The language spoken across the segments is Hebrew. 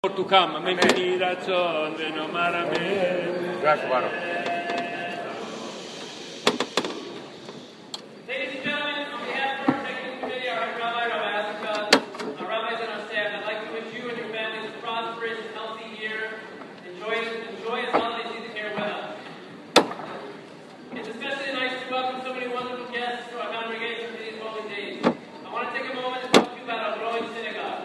to come. Amen. Grazie, Mano. Ladies and gentlemen, on behalf of our executive committee, our head rabbi, Rabbi Asika, our rabbis and our staff, I'd like to wish you and your families a prosperous and healthy year. Enjoy this holiday season here with us. It's especially nice to welcome so many wonderful guests to our congregation for these holy days. I want to take a moment to talk to you about our growing synagogue.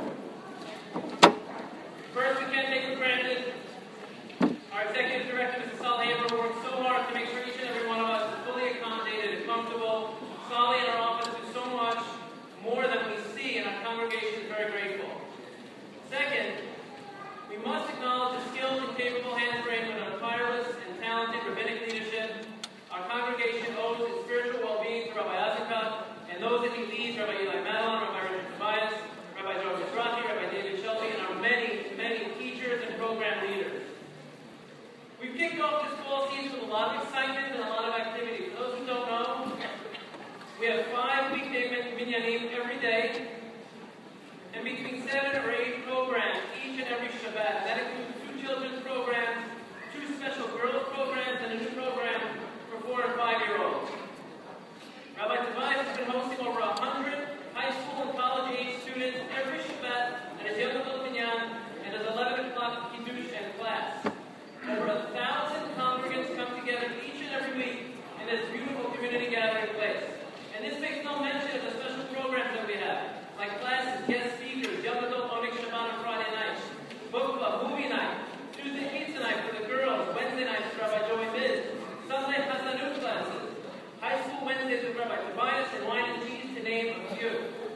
First, we can't take for granted our executive director, Mr. Sal Haber, worked so hard to make sure each and every one of us is fully accommodated and comfortable. Sally in our office do so much more than we see, and our congregation is very grateful. Second, we must acknowledge the skilled and capable hands framed with our tireless and talented rabbinic leadership. Our congregation owes its spiritual well-being to Rabbi Azika and those that he leads, Rabbi Eli Madelon, Rabbi Richard Tobias, Rabbi Joe Mizrahi, Rabbi David Shelby, and our many teachers and program leaders. We've kicked off this fall season with a lot of excitement and a lot of activity. For those who don't know, we have 5 weekday minyanim every day, and between 7 or 8 programs each and every Shabbat. That includes 2 children's programs, 2 special girls programs, and a new program for 4 and 5-year-olds. Rabbi Tobias has been hosting over 100 high school and college age students every Shabbat at his Yom Tov Minyan and his 11 o'clock Kiddush and class. Over 1,000 congregants come together each and every week in this beautiful community gathering place. And this makes no mention of the special programs that we have, like classes, guest speakers, Yom Tov Onik Shabbat on Friday night, book club, movie night, Tuesday pizza night for the girls, Wednesday nights with Rabbi Joey Miz, Sunday Chazanut classes, high school Wednesdays with Rabbi Tobias, and wine and cheese, to name a few.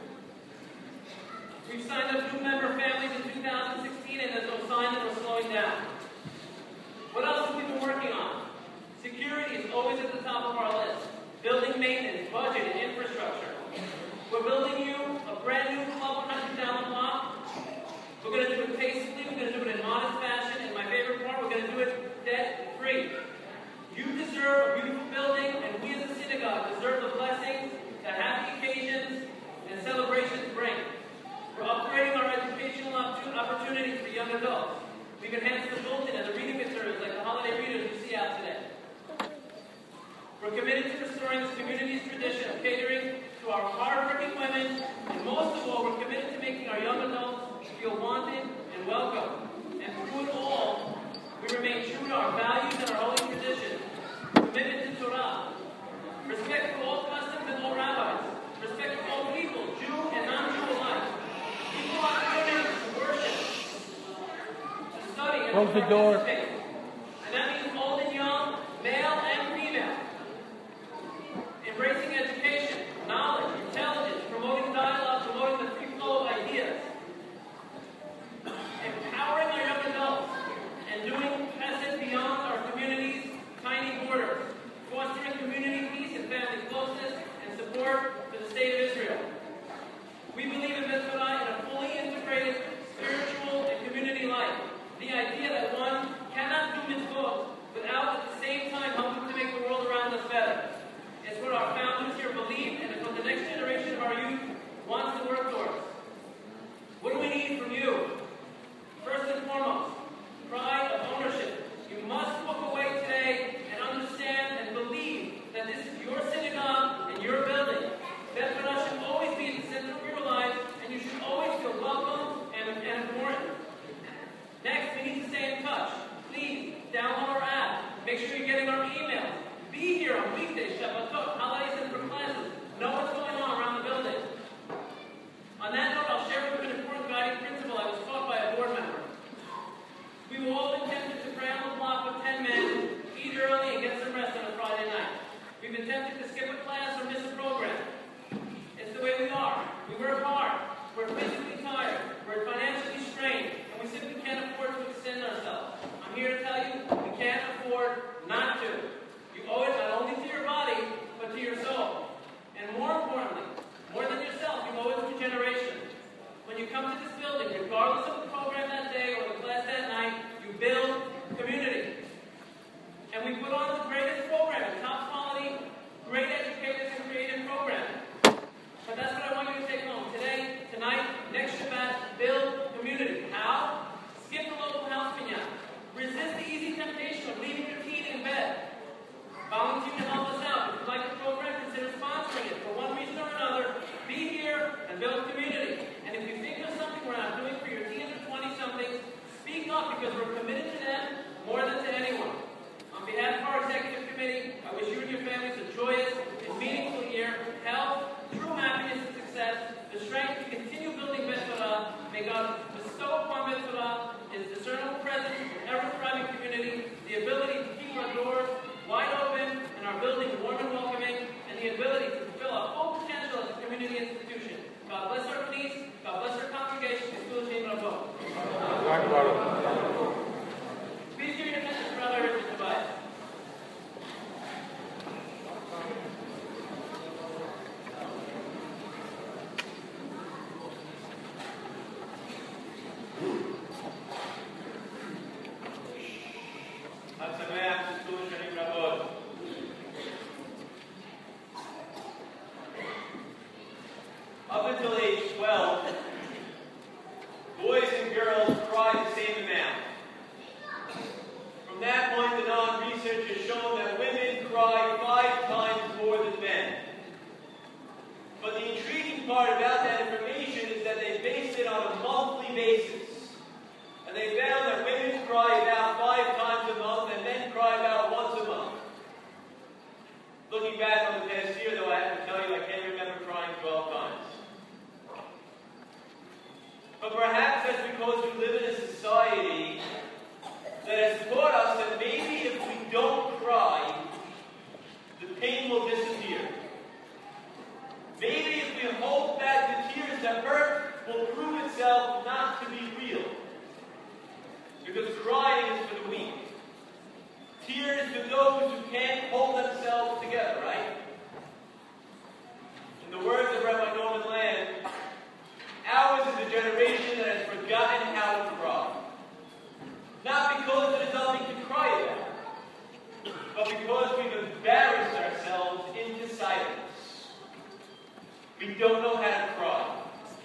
We've signed up new member families in 2016, and there's no sign that we're slowing down. What else have we been working on? Security is always at the top of our list. Building maintenance, budget, and infrastructure. We're building you a brand new club 100 down the block. We're going to do it tastefully. We're going to do it in modest fashion. And my favorite part, we're going to do it debt-free. You deserve a beautiful building, and we as a synagogue deserve the blessings that happy occasions and celebrations bring. We're upgrading our educational opportunities for young adults. We've enhanced the bulletin and the reading materials like the holiday readers you see out today. We're committed to restoring this community's tradition of catering to our hard-working women, and most of all, we're committed to making our young adults feel wanted and welcome. And through it all, we remain true to our values and our holy traditions, commitment to Torah, respect for all customs and all rabbis, respect for all people, Jew and non-Jew alike, equal opportunities to worship, to study, and Close to the door. participate. And that means old and young, male and female. Embracing education, knowledge, intelligence, promoting dialogue, promoting the free flow of ideas. Empowering our young adults and doing chesed beyond our community's tiny borders. Fostering community peace and family closeness and support for the state of Israel. We believe in Mitzvah in a fully integrated spiritual and community life. The idea that one Please give your attention to Brother Richard Tobias. Up until age 12, boys and girls cry the same amount. From that point on, research has shown that women cry 5 times more than men. But the intriguing part about that information is that they based it on a monthly basis. And they found that women cry about 5 times a month and men cry about once a month. Looking back on the past year, though, I have to tell you I can't remember crying 12 times. But perhaps that's because we live in a society that has taught us that maybe if we don't cry, the pain will disappear. Maybe if we hold back the tears that hurt will prove itself not to be real. Because crying is for the weak. Tears to those who can't hold themselves together, right? In the words of Rabbi Norman Land, ours is a generation that has forgotten how to cry. Not because there is nothing to cry about, but because we've embarrassed ourselves into silence. We don't know how to cry.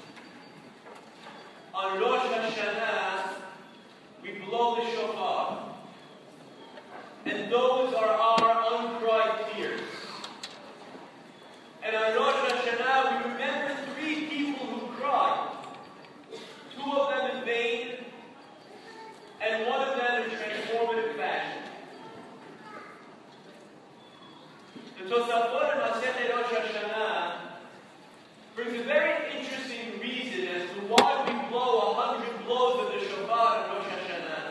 On Rosh Hashanah, we blow the shofar. And those are our uncried tears. And on Rosh Hashanah, we remember 3 people who cried. 2 of them in vain, and 1 of them in transformative fashion. The Tosafot in Masechet Rosh Hashanah brings a very interesting reason as to why we blow 100 blows of the shofar in Rosh Hashanah.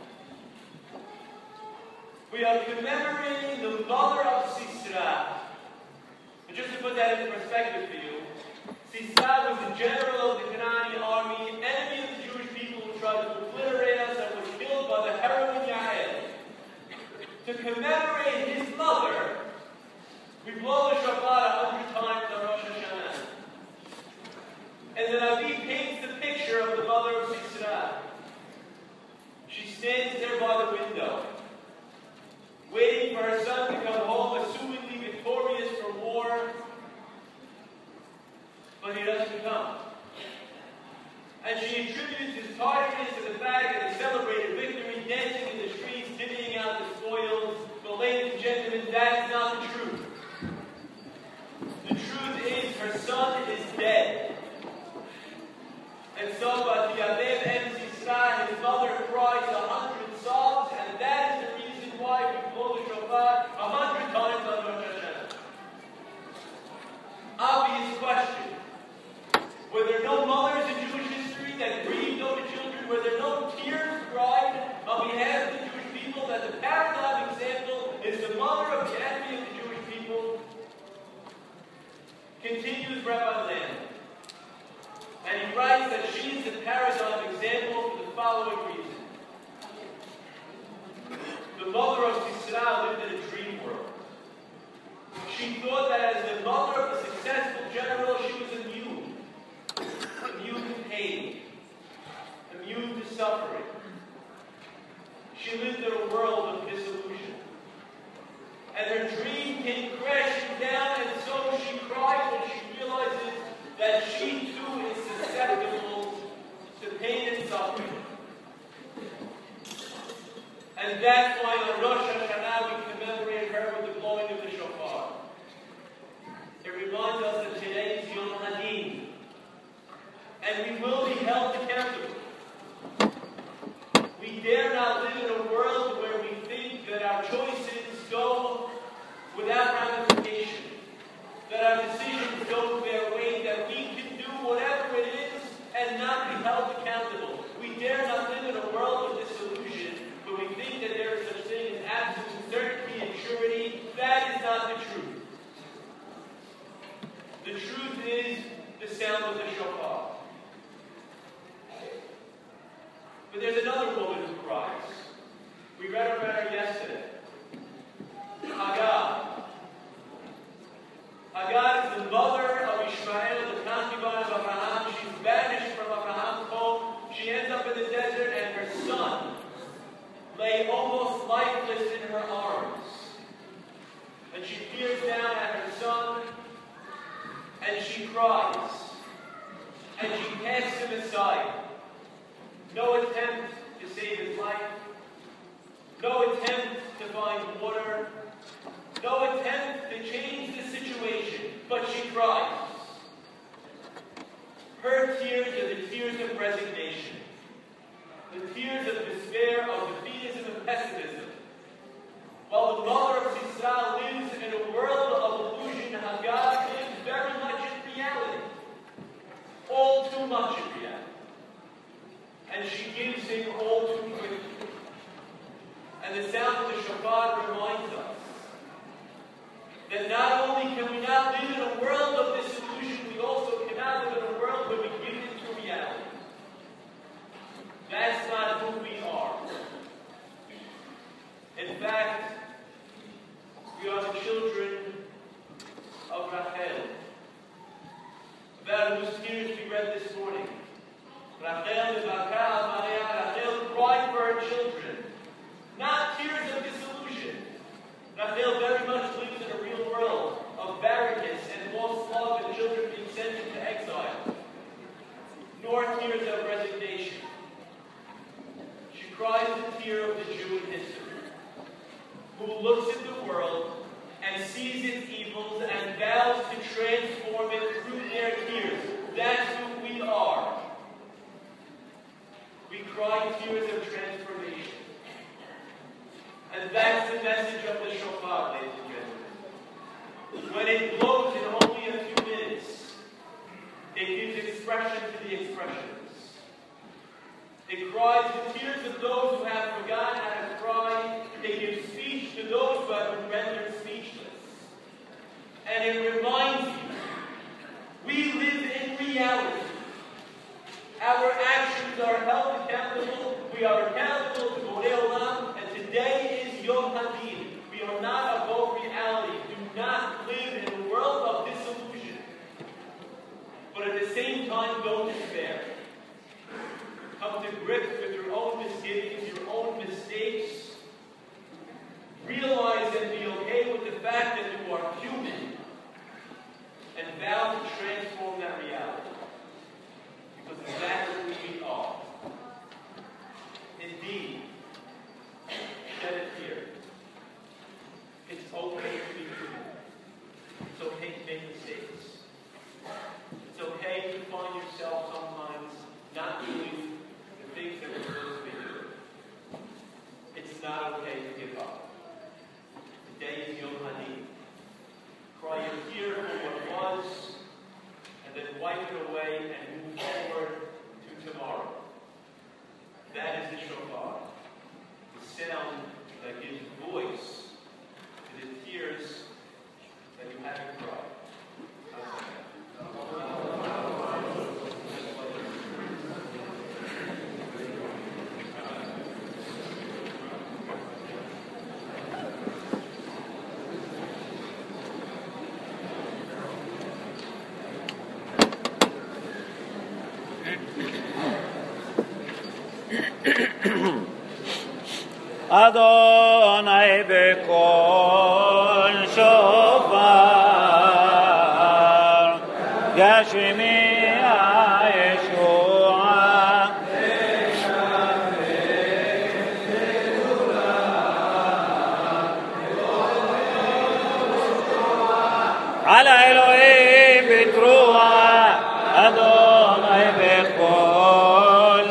We are commemorating the mother of Sisera. And just to put that into perspective for you, Sisera was the general of the Canaanite army, enemy of the Jewish people who tried to obliterate us and was killed by the heroine Yael. To commemorate his mother, we blow the shofar 100 times on Rosh Hashanah. And the Navi paints the picture of the mother of Sisera. She stands there by the window, waiting for her son to come home, assumingly victorious from war. But he doesn't come. And she attributes his tardiness to the fact that he celebrated victory, dancing in the streets, divvying out the spoils. But ladies and gentlemen, that is not the truth. The truth is her son is dead. And so, but the Aviv and Sisera, his mother, cries 100 sobs, and that is the reason why we blow the shofar 100 times on Rosh Hashanah. Obvious question. Were there no mothers in Jewish history that grieved over children? Were there no tears cried on behalf of the Jewish people? That the paradigm example is the mother of the enemy of the Jewish people? Continues Rabbi Land. And he writes that she is the paradigm example for the following reason. The mother of Sisera lived in a dream world. She thought that as the mother of a successful general, she was immune to pain, immune to suffering. She lived in a world of disillusion. And her dream came crashing down, and so she cries when she realizes that she too is susceptible to pain and suffering. And that's why on Rosh Hashanah we commemorate her with the blowing of the shofar. It reminds us that today is Yom Hadin. And we will be held accountable. We dare not live in a world where we think that our choices go without ramification, that our decisions don't bear weight, that we can do whatever it is and not be held accountable. We dare not live in a world of disillusion where we think that there is such thing as absolute But there's another woman who cries. We read about her yesterday. Hagar. Hagar is the mother of Ishmael, the concubine of Abraham. She's banished from Abraham's home. She ends up in the desert, and her son lay almost lifeless in her arms. And she peers down at her son, and she cries. And she casts him aside. No attempt to save his life. No attempt to find water. No attempt to change the situation. But she cries. Her tears are the tears of resignation. The tears of despair, of defeatism and pessimism. While the mother of Sisera lives in a world of illusion, Hagar lives very much in reality. All too much in reality. And she gives him all too quickly. And the sound of the shofar reminds us that not only can we not live in a world of disillusion, we also cannot live in a world where we give into reality. That's not who we are. In fact, we are the children of Rachel, about whose tears we read this morning. Rachel cried for her children. Not tears of disillusion. Rachel very much lives in a real world of barrenness and lost love and children being sent into exile. Nor tears of resignation. She cries the tear of the Jew in history, who looks at the world and sees its evils and vows to transform it through their tears. That's who we are. We cry tears of transformation. And that's the message of the shofar, ladies and gentlemen. When it blows in only a few minutes, it gives expression to the expressions. It cries the tears of those who have forgotten how to cry. It gives speech to those who have been rendered speechless. And it reminds you, we live in reality. Our actions are held accountable. We are accountable to Borei Olam, and today is Yom Hadin. We are not above reality. Do not live in a world of disillusion. But at the same time, don't despair. Come to grips with your own misgivings, your own mistakes. Realize and be okay with the fact that you are human. And vow to transform that reality. Because that's who we are. Indeed, shed a tear. It's okay to be human. It's okay to make mistakes. It's okay to find yourself sometimes not doing the things that we're supposed to be doing. It's not okay to give up. Today is Yom Hadin. Cry your tear for what was, and then wipe it away and move forward to tomorrow. That is the shofar, the sound that gives voice to the tears that you haven't cried. Adonai b'kol shofar yashmi'a Yeshua ala Elohim b'truah Adonai b'kol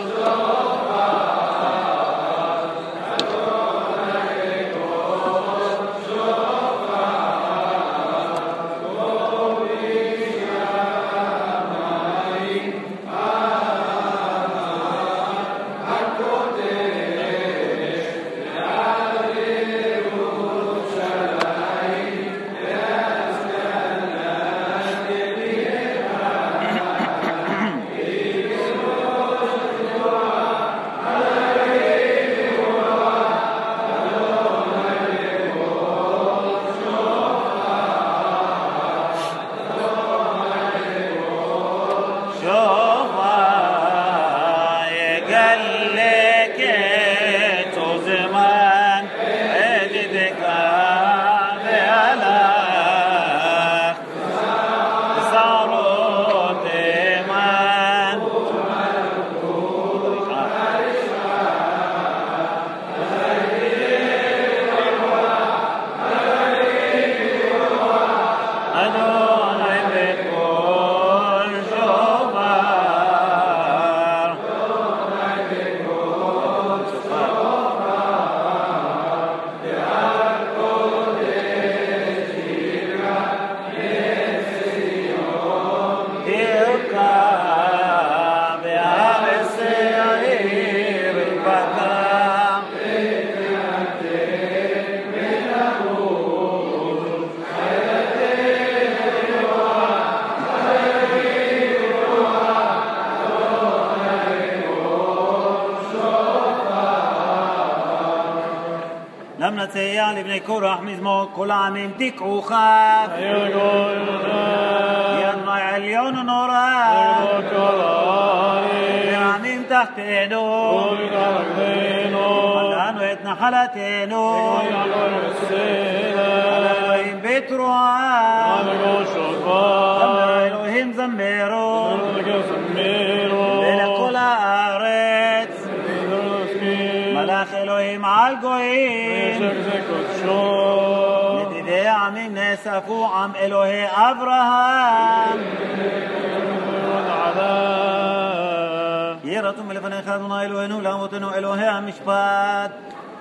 shofar למה נציע לבני קורח מזמור כל העמים תקעו כף ינוי עליון ונורא ועמים תחתנו עלנו את נחלתנו על אלוהים בתרועה זמר אלוהים זמרו ולכל הארץ מלך אלוהים על גויים נדידי העמים נאספו עם אלוהי אברהם יהי רצון מלפניך אדוני אלוהינו לאמותינו אלוהי המשפט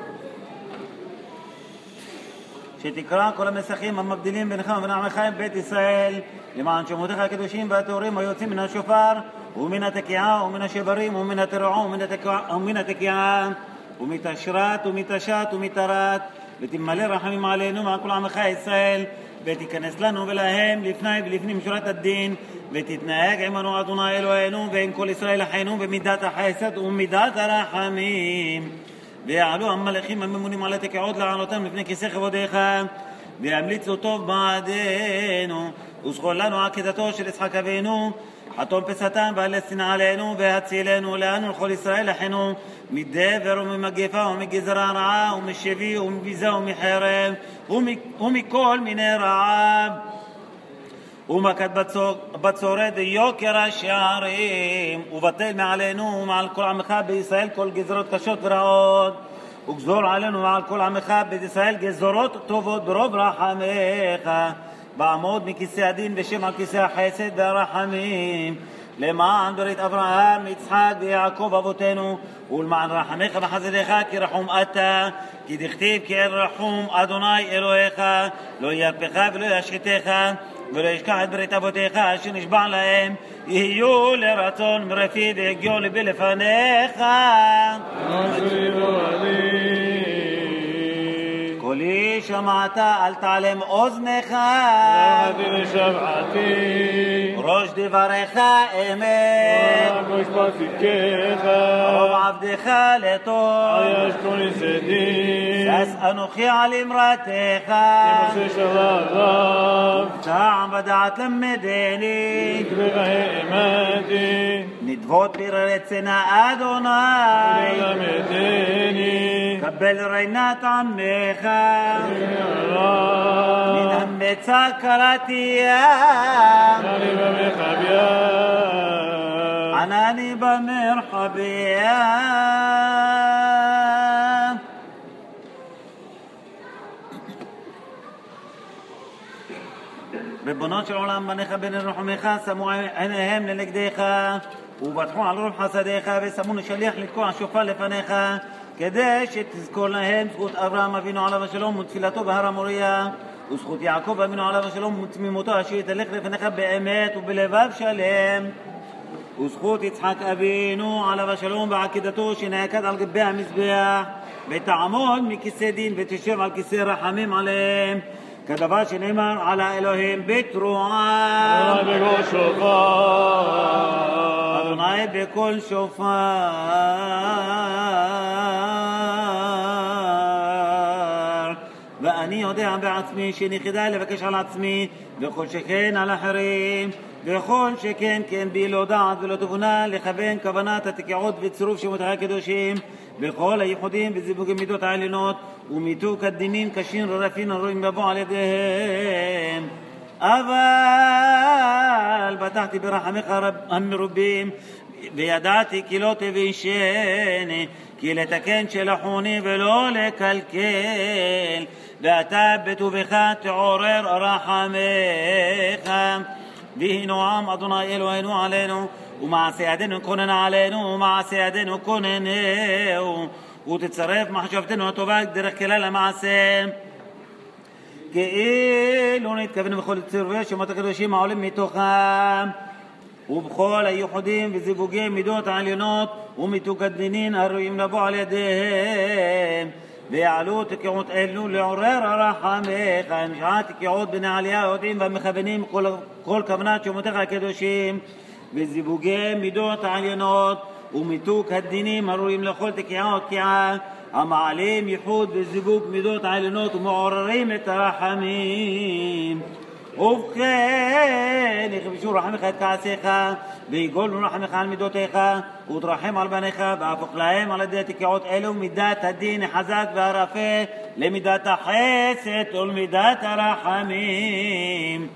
שתקרא כל המסכים המבדילים בינך ובין עמך בית ישראל למען שמותיך הקדושים והטהורים היוצאים מן השופר ומן התקיעה ומן השברים ומן התרעו ומן התקיעה ומתשרת ומתשת ומתרת ותמלא רחמים עלינו מעל כל עמך ישראל ותיכנס לנו ולהם לפני ולפנים שורת הדין ותתנהג עמנו אדוני אלוהינו ועם כל ישראל אחינו במידת החסד ומידת הרחמים ויעלו המלאכים הממונים על התקיעות לענותם לפני כיסא כבודך וימליצו טוב בעדנו וזכור לנו עקדתו של יצחק אבינו חתום פסתם ועלה שנאה עלינו והצילנו לנו לכל ישראל אחינו מדבר וממגפה ומגזרה רעה ומשבי ומביזה ומחרב ומכל מיני רעב ומכת בצורת יוקר השערים ובטל מעלינו ומעל כל עמך בישראל כל גזרות קשות ורעות וגזור עלינו ועל כל עמך בישראל גזרות טובות ברוב רחמך בעמוד מכיסא הדין ושם על כיסא החסד והרחמים למען דורית אברהם יצחק ויעקב אבותינו ולמען רחמך וחסדך כי רחום אתה כי דכתיב כי אל רחום אדוני אלוהיך לא ירפך ולא ישחיתך ולא ישכח את ברית אבותיך אשר נשבע להם יהיו לרצון מרפי והגיעו לבי לפניך קולי שמעת אל תעלם אוזנך ראש דבריך אמת רוב עבדך לטוב שש אנוכי על אמרתך טעם ודעת למדני נדבות בררת צנע אדוני קבל רינת עמך נדהמצה קראתיה ענני במרחביה ריבונו של עולם בניך בני רחמך שמו עיניהם לנגדך ובטחו על רוב חסדיך ושמו לשליח לתקוע שופר לפניך כדי שתזכור להם זכות אברהם אבינו עליו השלום ותפילתו בהר המוריה וזכות יעקב אבינו עליו השלום ותמימותו אשר תלך לפניך באמת ובלבב שלם וזכות יצחק אבינו עליו השלום בעקידתו שנעקד על גבי המזבח ותעמוד מכיסא דין ותשב על כיסא רחמים עליהם כדבר שנאמר על האלוהים בתרועה אדוני בקול שופר ואני יודע בעצמי שאני כדאי לבקש על עצמי וכל שכן על אחרים וכל שכן כן בי לא דעת ולא תבונה לכוון כוונת התקיעות וצירוף שמותיך הקדושים בכל הייחודים וזיווגי מידות העליונות ומיתוק הדינים קשים ררפים הרואים לבוא על ידיהם אבל בטחתי ברחמך המרובים וידעתי כי לא תבישני כי לתקן שלחוני ולא לקלקל ואתה בטובך תעורר רחמך והינו עם אדוני אלוהינו עלינו ומעשה ידינו כונן עלינו ומעשה ידינו כוננהו ותצרף מחשבתנו הטובה דרך כלל המעשה כאילו נתכוון בכל צירווי שמות הקדושים העולים מתוכם ובכל הייחודים וזיווגי מידות העליונות ומיתוק הדינין הרואים לבוא על ידיהם ויעלו תקיעות אלו לעורר הרחמך המשעה תקיעות בני עלייה יודעים והמכוונים כל כוונת שמותיך הקדושים וזיווגי מידות העליונות ומיתוק הדינים הראויים לכל תקיעה ותקיעה, המעלים ייחוד וזיווג מידות עליונות ומעוררים את הרחמים. ובכן, יכבשו רחמך את כעסיך, ויגולו רחמך על מידותיך, ותרחם על בניך, והפוך להם על ידי תקיעות אלו מידת הדין החזק והרפה, למידת החסד ולמידת הרחמים.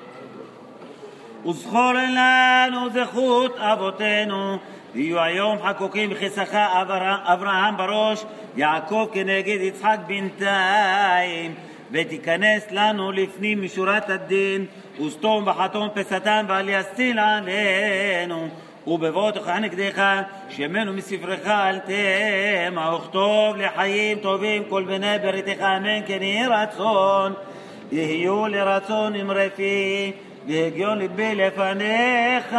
וזכור לנו זכות אבותינו, ויהיו היום חקוקים בכיסך אברהם בראש, יעקב כנגד יצחק בינתיים, ותיכנס לנו לפנים משורת הדין, וסתום וחתום פסתם ואל יסתיל עלינו, ובבוא תוכח נגדך שמנו מספרך אל תמה, וכתוב לחיים טובים כל בני בריתך, אמן כן יהי רצון, יהיו לרצון עם רפי, והגיון ליבי לפניך.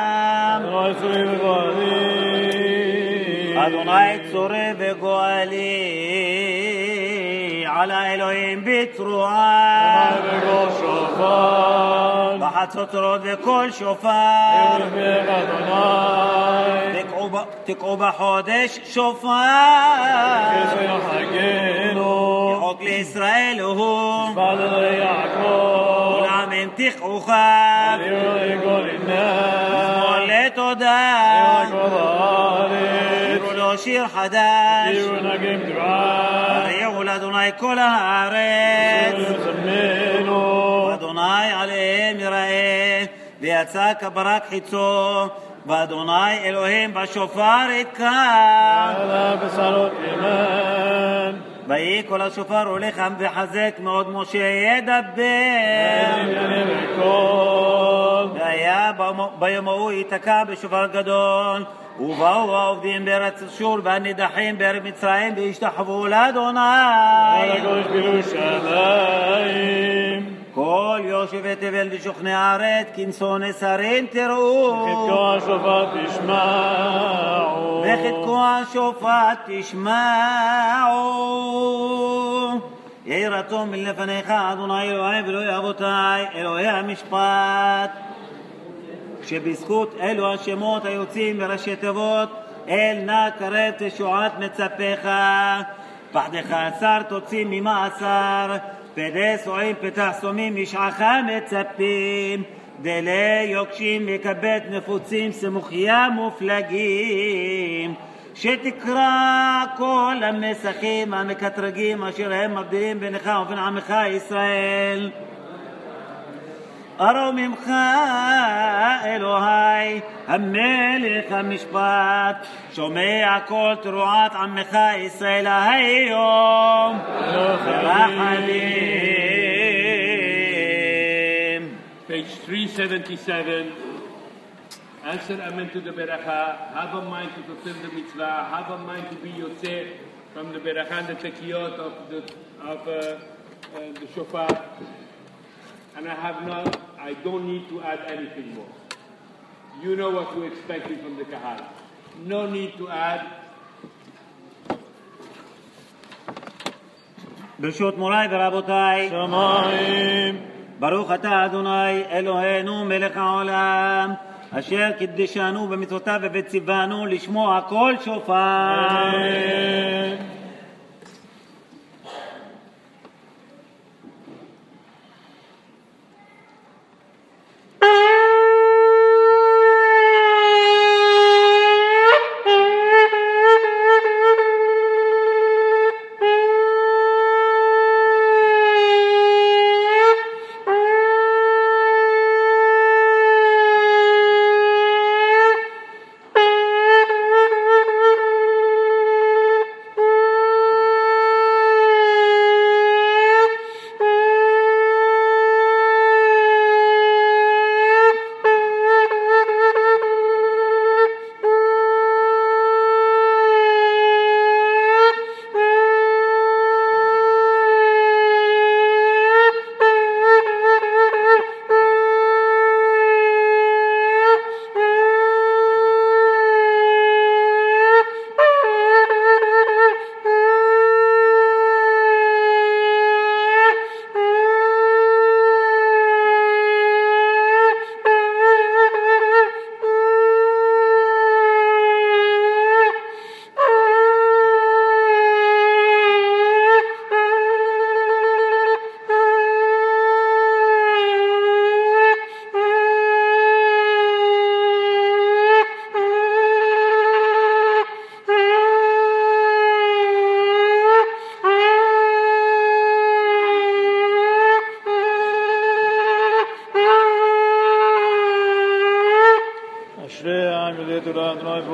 אדוני צורי וגואלי, על האלוהים בתרועה, בחצוצרות וקול שופר, תקעו בחודש שופר, יחוק לישראל הוא, ולעמים תקעו חב, שמאל לתודה, שירו לו שיר חדש, הריעו לאדוני כל הארץ, ואדוני עליהם יראה, ויצא כברק חיצו, ואדוני אלוהים בשופר יתקע, ויהי כל השופר הולך וחזק מאוד, משה ידבר, והיה ביום ההוא ייתקע בשופר גדול, ובאו העובדים בארץ אשור והנידחים בארץ מצרים, והשתחוו לאדוני כל יושבי תבל ושוכני הארץ, כנסו נסרים תראו, וחתקו השופט תשמעו. יהי רצון מלפניך אדוני אלוהי ואלוהי אבותיי, אלוהי המשפט, שבזכות אלו השמות היוצאים מראשי תיבות, אל נא קרב תשועת מצפך, פחדך אסר תוציא ממאסר, פדי סועים פתח סומים משעך מצפים, דלי יוקשים מקבט נפוצים סמוכיה מופלגים, שתקרא כל המסכים המקטרגים אשר הם מבדילים בינך ובין עמך ישראל. ארו ממך אלוהי המלך המשפט, שומע כל תרועת עמך ישראל היום ברחמים. Page 377. Answer amen to the beracha. Have a mind to fulfill the mitzvah. Have a mind to be yotzeh from the beracha and the tekiyot of the shofar. And I don't need to add anything more. You know what to expect from the kahal. No need to add. ברשות מוריי ורבותיי, שמיים, ברוך אתה אדוני אלוהינו מלך העולם, אשר קידשנו במצוותיו וציוונו לשמוע קול שופר.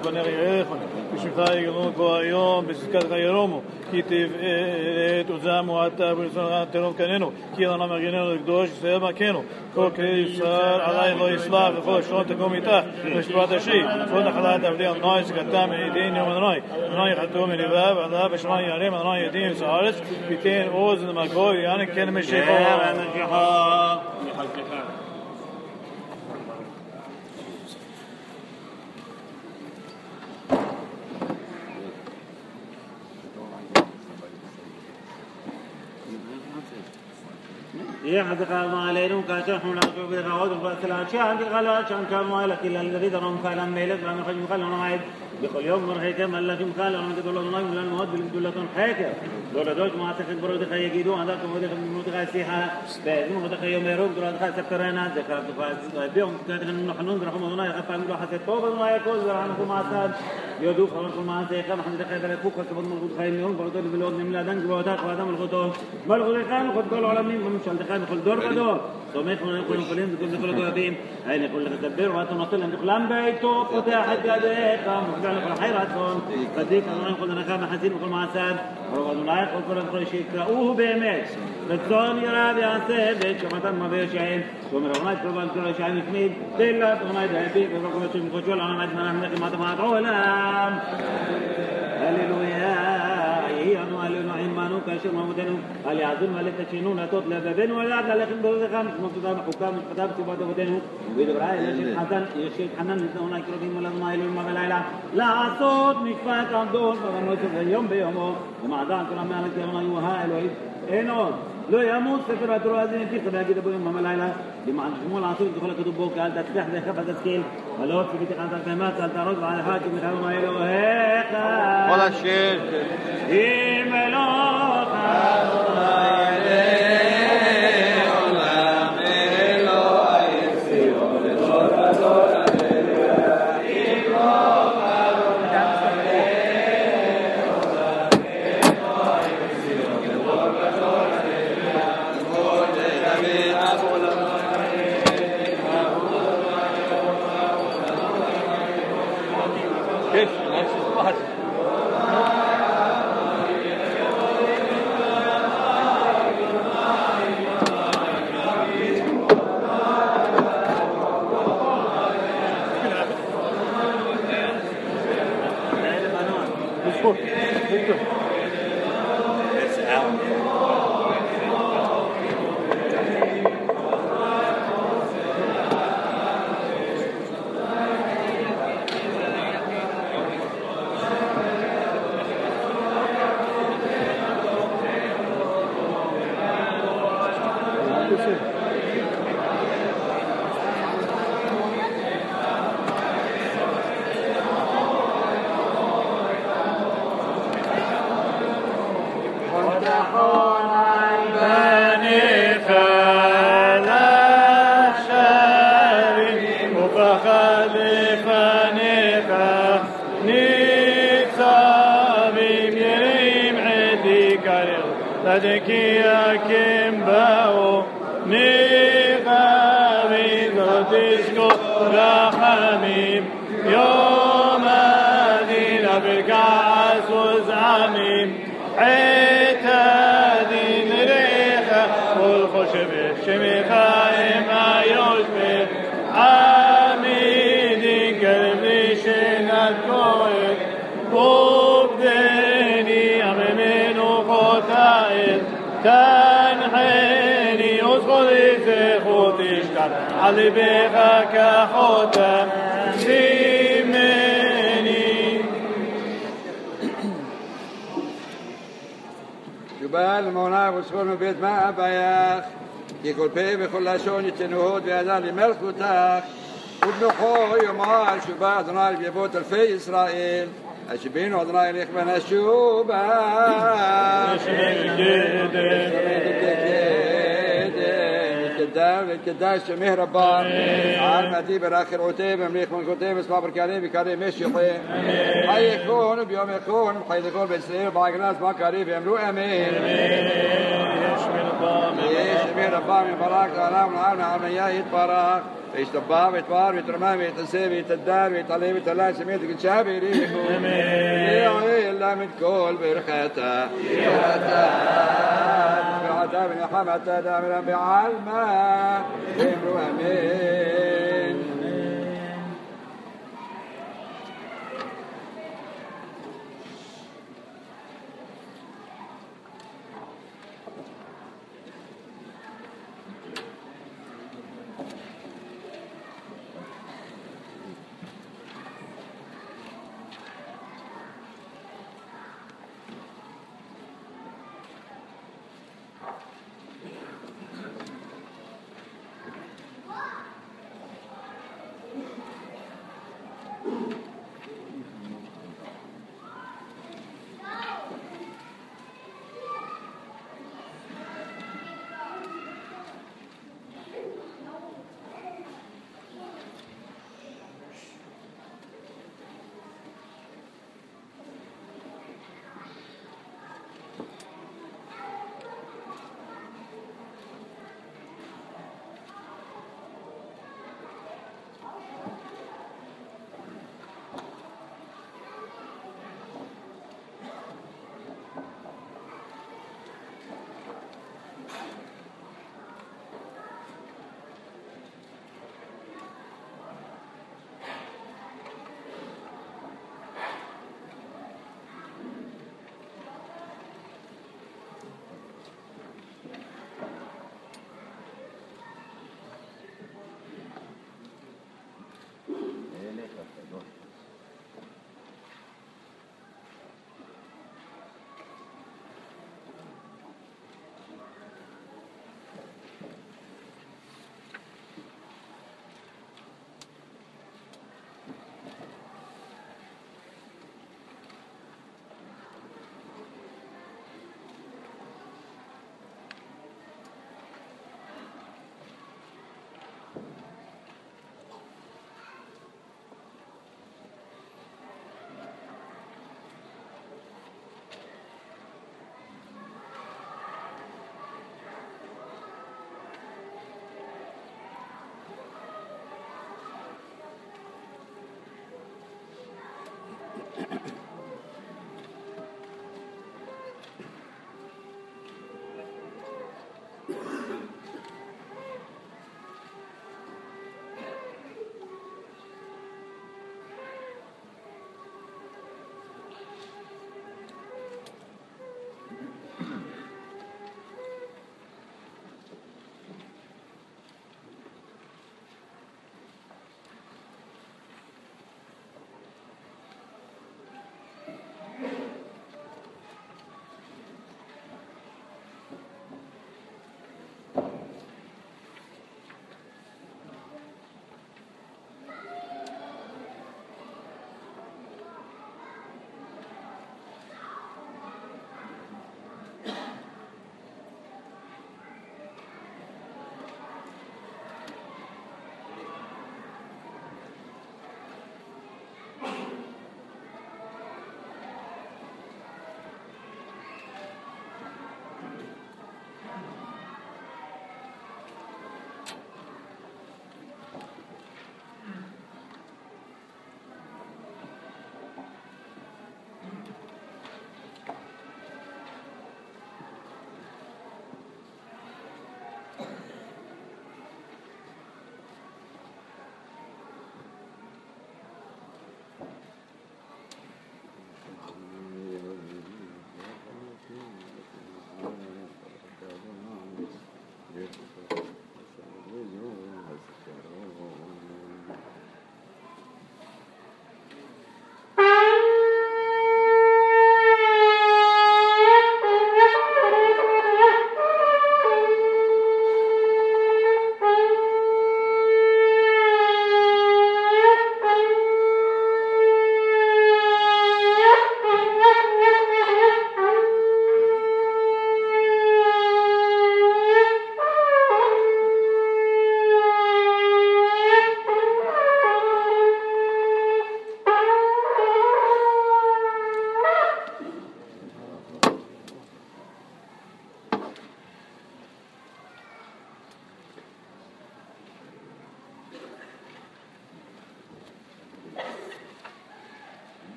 ופנך יראיכון, בשמך יגלון כל היום, בצדקתך ירומו, כי תבעט עוזמו אתה ולשונך תרום קננו, כי אדוני מגננו לקדוש ישראל מכנו, כל קיסר עלי לא יסלח וכל שון תקום איתך, ושבעת השי, כל נחלת עבדי אדוני סגתה מעדין יום אדוני, אדוני יחלטו מלבב, ועדה בשמיים יערים, אדוני ידין סערס, ויתן עוז למקור, יענק כן משיחו. يحدق الله عليهم كاشحهم نشوف بغاود وبسلات شان الغلات شان كانوا لك إلا الذي درهم كلام ميلك لأنه خجم خلنا عيد بكل يوم مرحيك ما لكم خال أنا كده الله من المواد بالدولة حيك دولة دوج ما تخد برود خي يجيدوا هذا كم ودي خد برود خي سيحة بعدين ودي خي يوم يروح دولة خي سكرنا ذكرت بيوم كده نحن نرحم الله يخاف عن روح التوبة ما يكون زرعنكم عساد يدوب خلنكم ما سيخا ما حد خي ذلك فوق كبر من الخد خي يوم برود بالود من ملادن جواتات وهذا من الخطوة ما الخد خان الخد كل العالمين مش الخد كل دور بدور سمعت من يقول فلين كل توابين هاي يقول لك تدبر وتنطل عند كلام بيتو فتحت يديك مخبر لك الحيراتون قديك الله يقول لنا كما حزين وكل ما ساد رواد الله يقول كل شيء يقرأوه بيمت بتصون يرى بيعسى بيت شمتان ما بيشعين ومرغنات كربان كل شيء يكميد تلا تغنى دهبي وكل شيء مخجول أنا مجمع نحن ما تماتعوا لهم هللويا يهيانو هللو عمانو كاشر ممتنو هل يعزون ملك تشينون تطلب بين ويعد لكن بوزخان مقتدام حكام الكتاب سبات وتنو ويدو برأي لشيخ حسن يشيخ حنان نسونا يكربين ولا ما يلون ما بلايلا لا صوت مشفاة عمدون فغنوشف اليوم بيومو ومع ذلك لما يلك يوم يوها إلوهي إنون لو يموت سفر أتروازين في خبا كده بيوم ما بلايلا لما عندكم العصور دخل كتب بوك قال تفتح ذي خفة تسكيل ولو في بيتك عن تفهمات قال ترد على حاجة من حلو ما إلوهي ولا شيء إيملوك علي بغاك ختم سيمني جبال الموناه وسكون بيت ما بياخ يقول بي بكل لشون يتنهود بأذان لملكوتاخ وابن خوي وما الشباب أدناي بيبوت الفي إسرائيل أشبين وأدناي ليخبن الشباب الكداش شميه ربان عالمتي بالآخر عتيب مليك من كتيب اسمع بركاريب بكاريب مش يطيب حي يكون بيوم يكون حي يكون بإسرائيل بعض الناس ما كاريب يملو أمين يشمي ربان من براك العالم العالم عالم يتبارك וישתבח ויתפאר ויתרומם ויתעשה ויתהדר ויתעלה ויתעלה שמית וקדשה ויריחו ויועיל להם את כל ברכתה ושבחתה ונחמתה דאמרה בעלמא ואמרו אמן.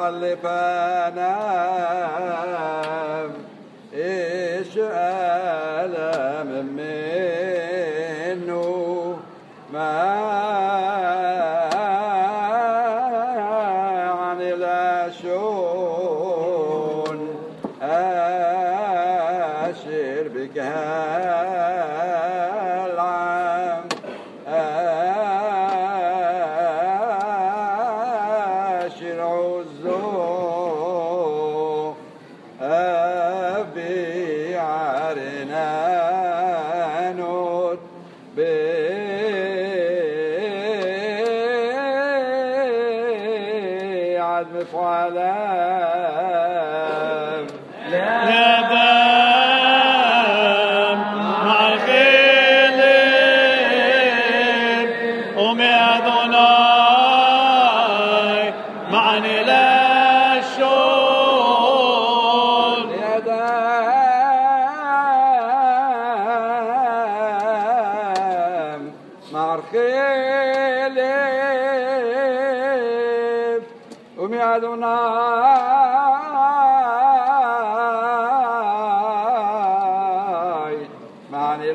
לפניו, איש אלם ממנו, מען לשון, אשר בקהל עם, אשר עוזו, אבי ערננות, בעד מפעליו. ידם מערכלת ומאדוני מענה לשון. ידם מערכלת ומאדוני מענה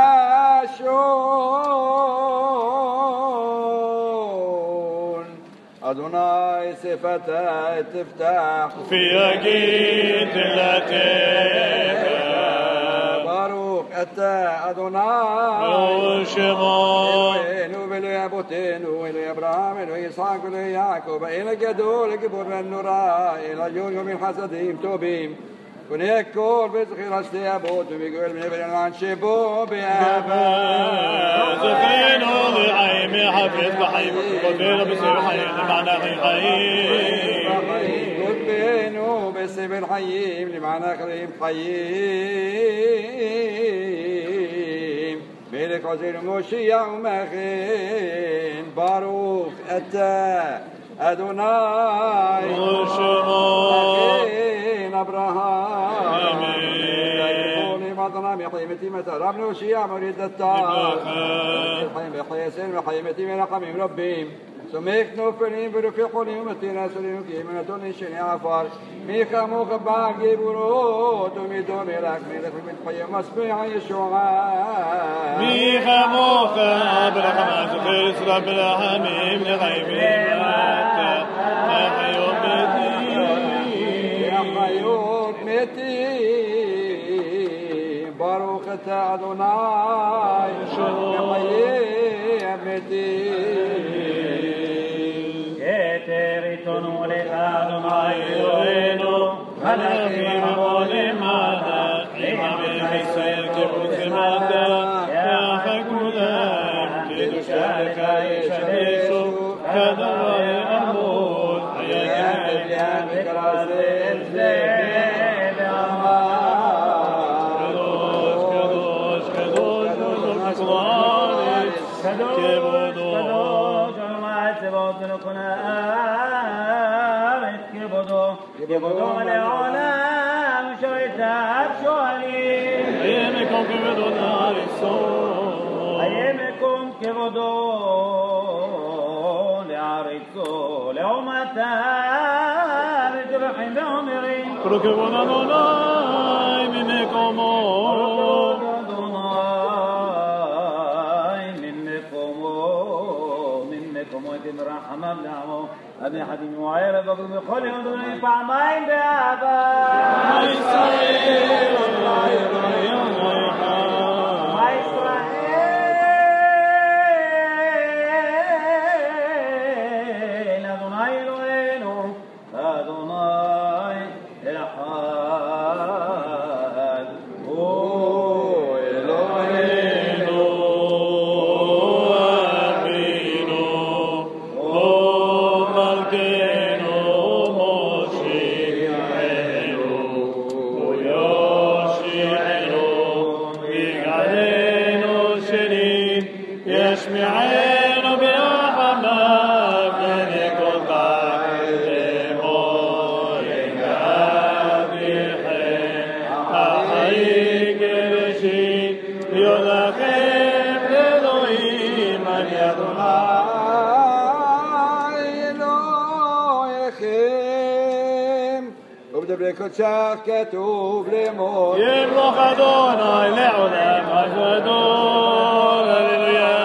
לשון. אדוני שפתי תפתח في يجيد تلاتيك ברוך אתה אדוני وشمال אלוהינו ואלוהי אבותינו, אלוהי אברהם, אלוהי יצחק ואלוהי יעקב, האל הגדול, הגיבור והנורא, אל עליון יומים חסדים טובים, קונה הכל וזכיר השתי אבות ומגואל בני בן שבו באהבה. زفينو لعيم حفظ بحيم وفير بسير حيين معنى حيين קודמנו בסבל חיים למען אחרים חיים, מלך עוזנו מושיע ומכן, ברוך אתה אדוני وشمال מכן אברהם אדוני מחיים מתים את הרב נושיע מוריד הטעם חיים בחייסן וחיים מתים מלחמים רבים, סומך נופלים ורופא חולים ומתיר אסורים כי אמונתו נשני עפר, מי כמוך בעל גבורות ומדור מלך מלך ומתחיים משביע ישועה. מי כמוך ברחמה זוכר ישראל ברחמים לחיים החיות מתים, ברוך אתה אדוני מחיה מתים. כתר עיתונו לך אדוני אלוהינו, מלאכים עולים עדה, עמם ישראל כבודכם עדה, יחד כולם, קדושה לך ישדשו, כדבר יעמוד, היה גמל וקרזת זה ואמר, קדוש, קדוש, קדוש, קדוש, כבודו, צבאות מלכון הארץ, כבודו לעולם שועטיו שואלים. היה מקום כבודו לארצו, היה מקום כבודו לארצו, לעומתם ותבחים ואומרים, פרו כבוד אדוני ממקומו, רחמיו לעמו, אבי חדים וערב אבו בכל יום דברים פעמיים באהבה. ישראל אדוני אלוהינו, אדוני אחד. ישמיענו ברחמיו ונכל בעלמו ינגדיכם החיים כראשית יודעכם אלוהים אני אדוני אלוהיכם בדברי קודשך כתוב לאמור. ימלוך אדוני לעולם גדול, הללויה.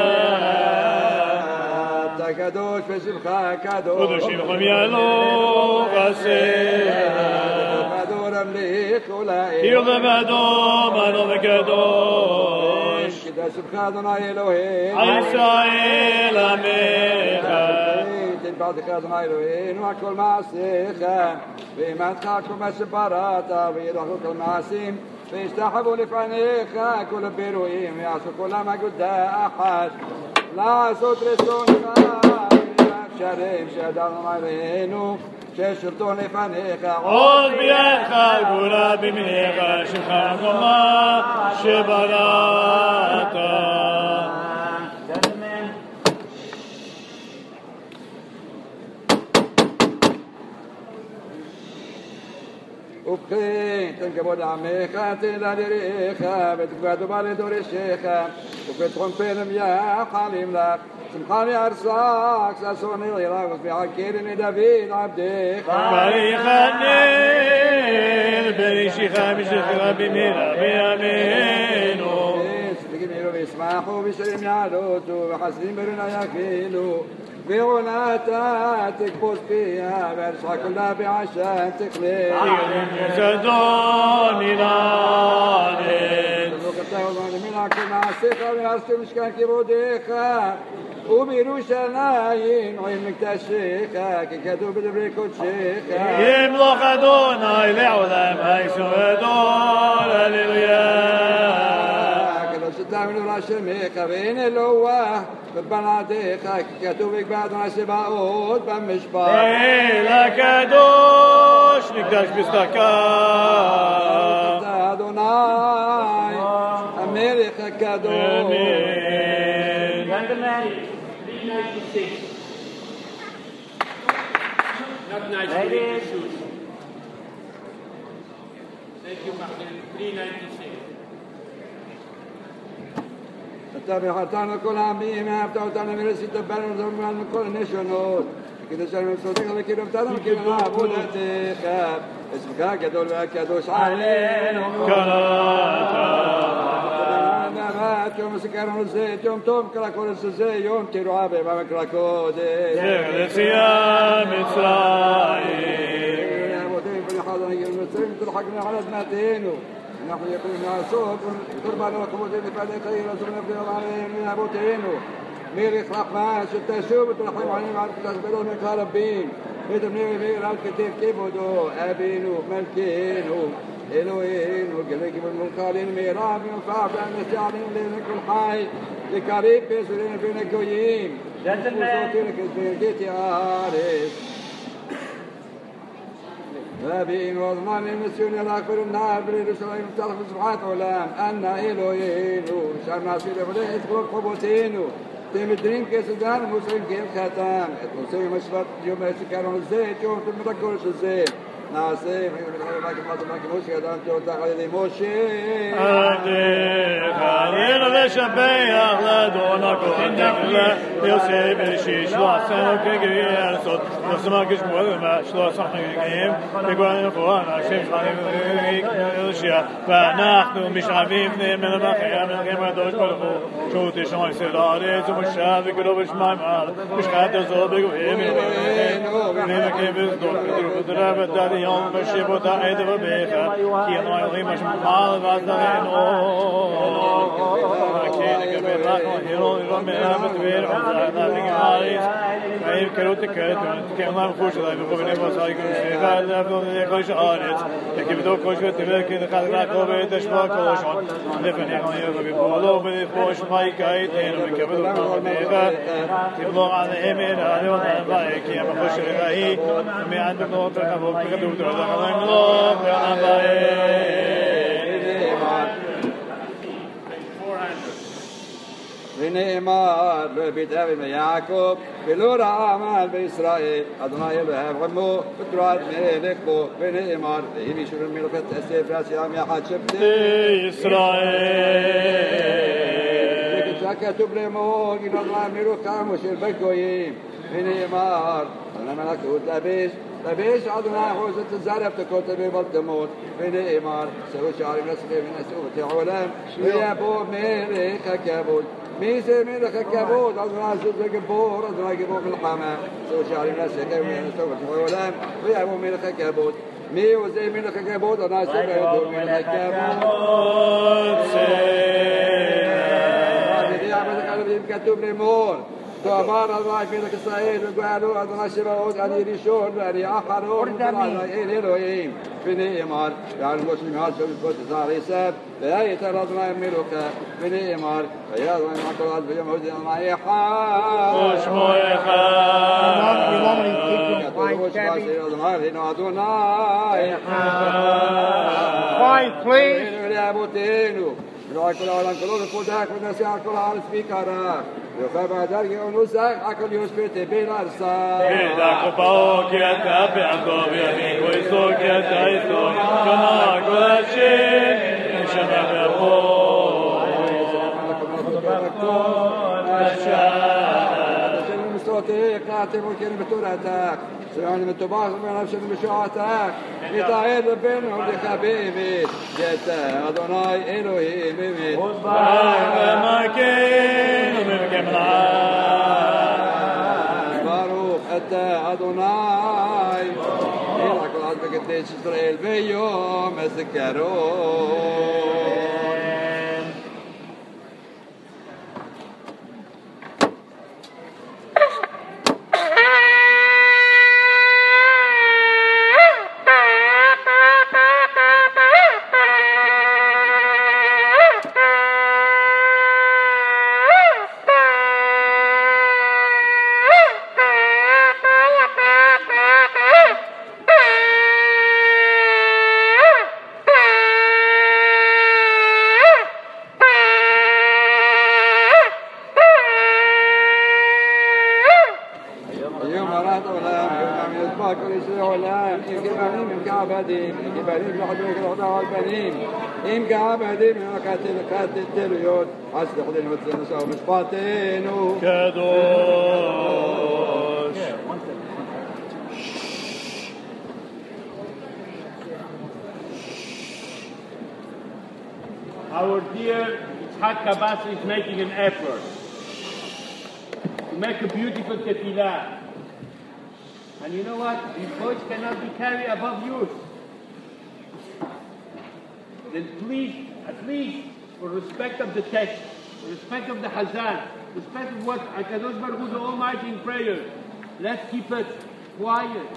אתה קדוש ושמך קדוש. קדושים לכם יעלו ועשה. אדור המליך ולאל. ירדם אדום אדום וקדוש. כדאי שמך אדוני אלוהינו. ישראל עמך. בעדך אדוני אלוהינו הכל מעשיך ואימתך כל מה שבראת וידחו כל מעשים וישתחוו לפניך כל הבירואים ויעשו כולם אגודה אחת לעשות רצונך ולאפשרים שידענו אלוהינו ששלטון לפניך עוד בידך גאולה במיניך שמך קומה שבראת. ובכן, תן כבוד לעמך, תן לדריך, ותקבע טובה לדורשך, ופתחון פלם יחלים לך, שמחה לארצך, ששון אלך, ושמחכני דוד עבדך. ויחנן ברישיך משכך במהרה בימינו. שתגמרו וישמחו וישרים יעלותו, וחסדים ברונה יקהילו. ועונתה תכבוש פיה, והרשעה כולה בעשן תכלה. זדון מלענן. ובוקתה ולמנה כל מעשיך ועשו משכן כבודיך, ובירושלים עין מקדשך, ככתוב בדברי קודשך. ימלוך אדוני לעולם הישום גדול, הללויה. שתאמינו להשמך ואין אלוה בבלעדיך כי כתוב יקבע אדוני צבאות במשפט. אל הקדוש מקדש בצדקה. אתה אדוני המלך הקדוש. Young man, 396. Not nice. ladies, Thank you, Mahmoud. 396. אתה בחרתנו כל העמים, אהבת אותנו מרשית דברנו ומעל מכל הנשונות, כדי שאנו מצוותיך וקירבתנו וכיוון עבודתך, ושמך הגדול והקדוש עלינו. קראת. יום סקרנו זה, יום טוב קרא קודש זה, יום תרועה במעמק הקודש. זכר לציון מצרים. אבותינו ולחד הנגרים תלחקנו על אדמתנו. אנחנו יכולים לעשות קורבנו וחומותינו לפני חיים לעשות נפלנו עליהם מן אבותינו מלך רחמן שתשוב ותרחם עלינו על תשבדו ממך רבים ותבני ומיר על כתב כבודו אבינו מלכנו אלוהינו גלי כבוד מלכה עלינו מהרה ומנפע והנשע עלינו לעיני כל חי לקריב פסולנו בין הגויים וזאותינו כתברגתי הארץ ואבינו הזמן לנסיון ילך ולנער ולירושלים ותלך בסבחת עולם אנא אלוהינו שם נעשי לבדך את כל חובותינו תמדרים כסדן ומוסרים כהלכתם את נושא יום השבת יום הסקרון הזה את יום תלמד הקודש הזה נעשה כמו שידענו אותך על ידי משה עדיך עלינו לשבח לאדון הכל תקלה יוסף בראשית שלא עשינו כגייסות נשמע כשמוע שלא עשינו כגיים וגואנו כהן השם שלנו יושיע ואנחנו משעבים פני מלמחיה מלכים הקדוש ברוך הוא שהוא תשמע ישראל הארץ ומשה וקרוב ושמיים על משחת הזו בגויים ונמקים וסדות ודרב את יום ושבותה עד ובך כי אנו אלוהים השמחל ועזרנו וכי נקבל רחמו הירו לראות מאלה בטביר עוזרנה לגמרית ואם קראו תקרת ונתקם להם חוש עליי וכובנים ועשה יקום סליחה להבנות לכל הארץ וכבדו כל שבט תבל כדחת רקו ותשמע כל השעון לפניך יבוא בפועלו ולפרוש מיקאיתנו וכבדו כל בך תבלור עליהם אל העליון הנבאי כי המחוש שלך היא מעט בנות וחבוב ככתוב תרדך עליהם לא והנבאי ונאמר לא הביט אבי מיעקב ולא ראה עמל בישראל אדוני אלוהיו עמו ותרועת מלך בו ונאמר והביא ישורון מלכת אסף ועשירם יחד שבטי ישראל וכתוב לאמור גדול מלוכם ושל בגויים ונאמר אדוני מלכות אביש تبيش أدنى خوزة الزرب تكون تبي بالتموت بني إمار سوي شعري نسخي من سوء علم ويا بو ميريخ كابود ميزي ميريخ كابود أدنى زوج جبور أدنى جبور في الحمام سوي شعري نسخي من سوء علم ويا بو ميريخ كابود مي وزي ميريخ كابود أنا سوي بو ميريخ كابود هذه عملك على كتب ليمون تأمر الله في ذلك إسرائيل وقالوا أدنى شبهود أن يريشون وأن يأخرون إلهيم في نيمار يعني المسلمات في الكوت زاريساب لا يتردنا يملك في نيمار فيا ذو المعقلات في يوم هدي الله يحام وشمو يحام Quiet, please. Noi con la colore podak con sia con la spicara. Io fa vedere che non sa a che io spete belarsa. Da copa che ta pe angovia mi questo che ta sto. Kana quace. Shama po. صوتك قاتل وكلمة توراتك سمعني من تباغ من نفسك بشواتك يتعيد بينهم لخبيبي جئت أدوناي إلهي ميمي ما كان وممكن باروخ أنت أدوناي إلهك العظم قديش إسرائيل بيوم الذكرون إم كعبدي من كاتل التليون أصلح للمثل نساء مسقاتين كدوش Our dear Yitzhak Kabas is making an effort to make a beautiful tefillah. And you know what? These boys cannot be carried above youth. Then please, at least, for respect of the text, for respect of the Hazan, respect of what HaKadosh Baruch Hu the Almighty in prayer, let's keep it quiet.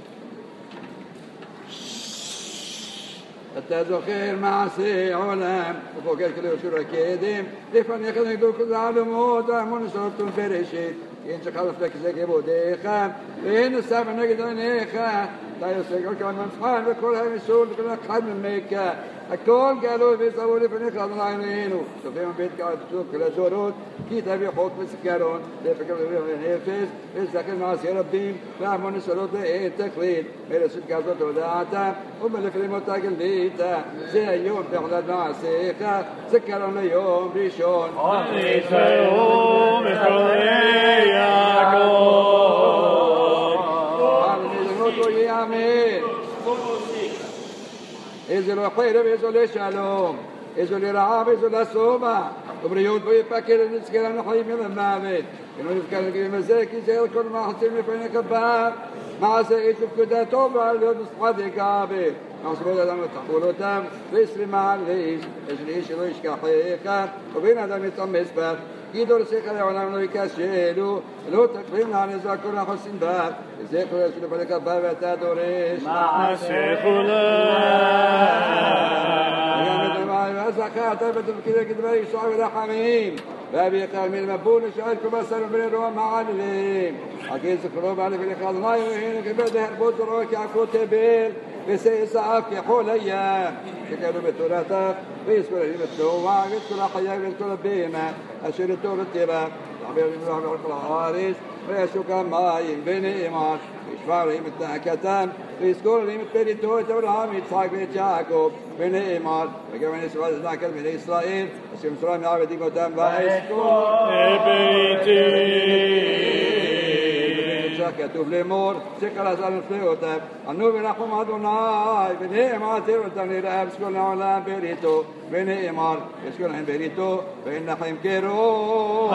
حتى زخير معصي علم وفوق الكل شركيدهم لفن يخذ كل علموت من صرتم برشيد ينشق على فلك زكي بوديخا وين السابع نجد عينيخا لا يسرق كمان منفعل بكل هاي مسؤول بكل أقحد من ميكا الكل قالوا بيصوروا لي فنيخ على العينينو تفهم بيت قاعد تشوف كل زورود كتاب يحط مسكرون لفكر الهيفز الزكي معصي ربين فهمون السلوط لإيه التقليد ميرا سد قاعدت وداعتا ومن في المتاقليتا زي يوم تحضر معصيخا سكرون ليوم ريشون يسوم Amen. Ezelo khayr ezelo shalom ezelo raab ezelo soma وبريود بيفكر نسكر نحيي من المعبد إنه يفكر كي مزاكي زي كل ما حصل من كبار مع سيد كده توبة اليوم صحدي كابي نصبر لما تقولوا تام بيسري مع الليش إيش ليش كحيكا وبين هذا متمس بار يدور سكر ولا منو يكسيلو لو تقبلنا عن ذكرنا حسين بار ذكر يسلو فلك بار تدوريش مع سيخولا زكاة تبت كذا كذا يسوع الرحمين بابي قامين مبون شعركم بسر من الروم معلم أكيد سكروب على في الخضراء وهنا كبده بوزروك عكوت بيل بسيس عافية حوليا كانوا بتوراتك ويسكر اللي بتلوع ويسكر حياة ويسكر بيما أشير التور التبا تعبير من الروح العارس ويسوك ماين بين إيمان يشفع لهم التأكتان ويسكر لهم التريتور تورهم يتفاق بيت يعقوب بين إيمان وكمان يسوع ذاك من إسرائيل اسم سلام عبدي قدام ويسكر بيتي כתוב לאמור, שכל עשה נפלאותיו, ענו ונחום אדוני, ונאמר תראותם נראה ושכל העולם בריתו, ונאמר ושכל להם בריתו, ונחם קרו.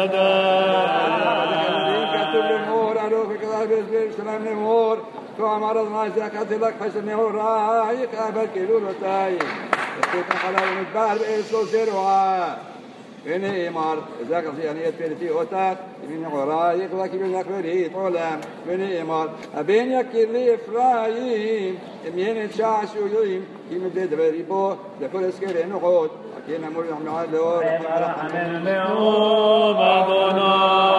כתוב לאמור, ערוך וכתב בסביר שלהם לאמור, כה אמר אדוני זעקתי לך חסד נעורייך, אבל כלולותייך, ושתית נחלה ומדבר בארץ לא זרוע. ונאמר, זעקתי אני את פרתי אותך, מנעורייך וקיבל לך ברית עולם. ונאמר, הבן יכיר לי אפרים, אם ינד שעשועים, כי מבלי דבר בו, לכל הזכרי נוחות. כן אמור לחמד לאור, רחמן מאוד אדוני.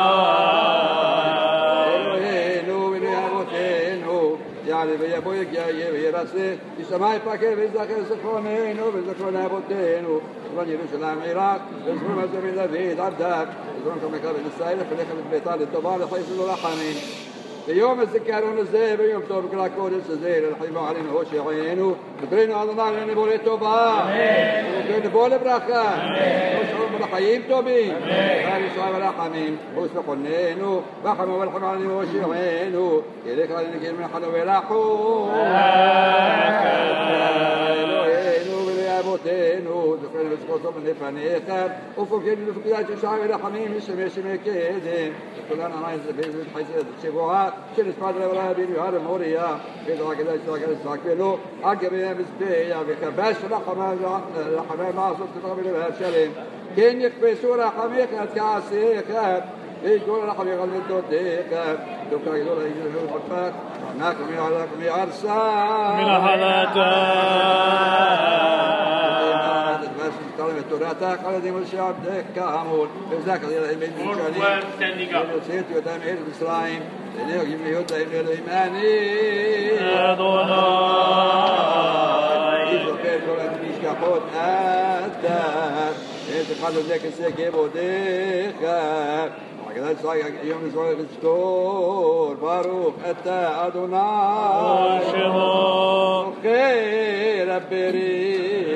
אלוהינו ולאבותינו, יעלה ויבוא יגיע וירסה, ישמע יפקד ויזכר זכרוננו וזכרון אבותינו, זכרון ירושלים עיראק, וזכרון מזרעי דוד עבדך, וזכרון כמך ונישראל לפניך וביתה לטובה לחסד ולרחמים. ביום הזיכרון הזה, ביום טוב כל הקודש הזה, ללחימו עלינו הושיענו, נברנו אדוני לנבוא לטובה, ונבוא לברכה, ושעור לחיים טובים, וישוע ולחמים, וספחוננו, וחמו ולחמו עלינו הושיענו, ילך עלינו כאילו מנחנו ולחו, אלוהינו ולאבותינו, זכרנו וזכותו מלפניך, ופוקדנו לפקודת ישוע ולחמים, ישמש מקדם, וכולנו נעשה באיזו חסד שבועה, שנשפט לברה בינו הר מוריה, ודרק את השתרק על השתרק ולו, אגביהם בספיה, וכבש רחמם מעשות כתרם ולבב שלם. כן יכפסו רחמיך עד כעשיך, ויגדול רחמיך על מידותיך, דוקה גדול היגדול חפק, ענק ומעלק מערסה. מן החלטה. תורתך על ידי משה עבדך כאמור, וזכר להם בן שנים, ויוצאתי אותם ארץ מצרים, ונהגים להיות להם לאלוהים אני. אדוני. יזכר כל המשכחות אתה, את אחד הזה כסה כבודיך, וקדש צחק יום לזרוע לסתור, ברוך אתה אדוני. שמו. חיר הברי.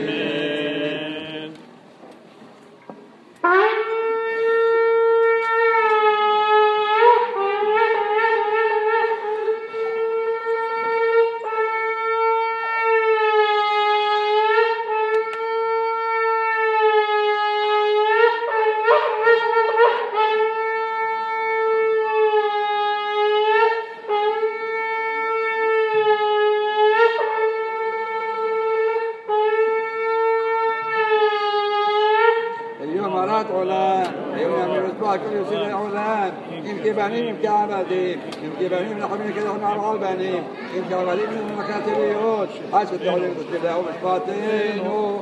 كبنين كعبدين كبنين لحمين كده مع الغلبانين كعبدين من المكاتبيوت حاسة تعلم تتبعهم إشباطين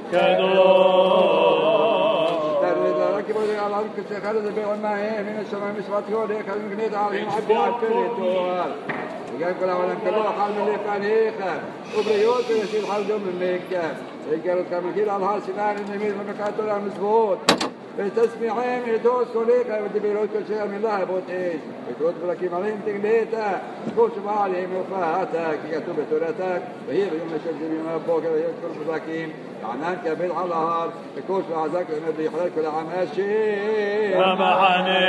ركبوا لي على الأرض كنت خالد بيع الماء من السماء مسبطيون ليك من قنيت عليهم عبي عبيتوال وقال كل أولا كلوه حال من ليك عليك وبريوت يسير حال دوم من ميكا قالوا كامل كده على هالسنان النميز المكاتبة مسبوط فتسمعين يدوس كليك ودبيروت كل شيء من الله بوت ايش بترد بلكي مالين تقليتا كل شبع عليهم وفاهاتك يكتب تورتك وهي بيوم الشمس بيوم ربك يذكر بلكيم عنانك بيض على النهار بكل شبع عزاك النبي يحرك كل عام هالشيء ومحنين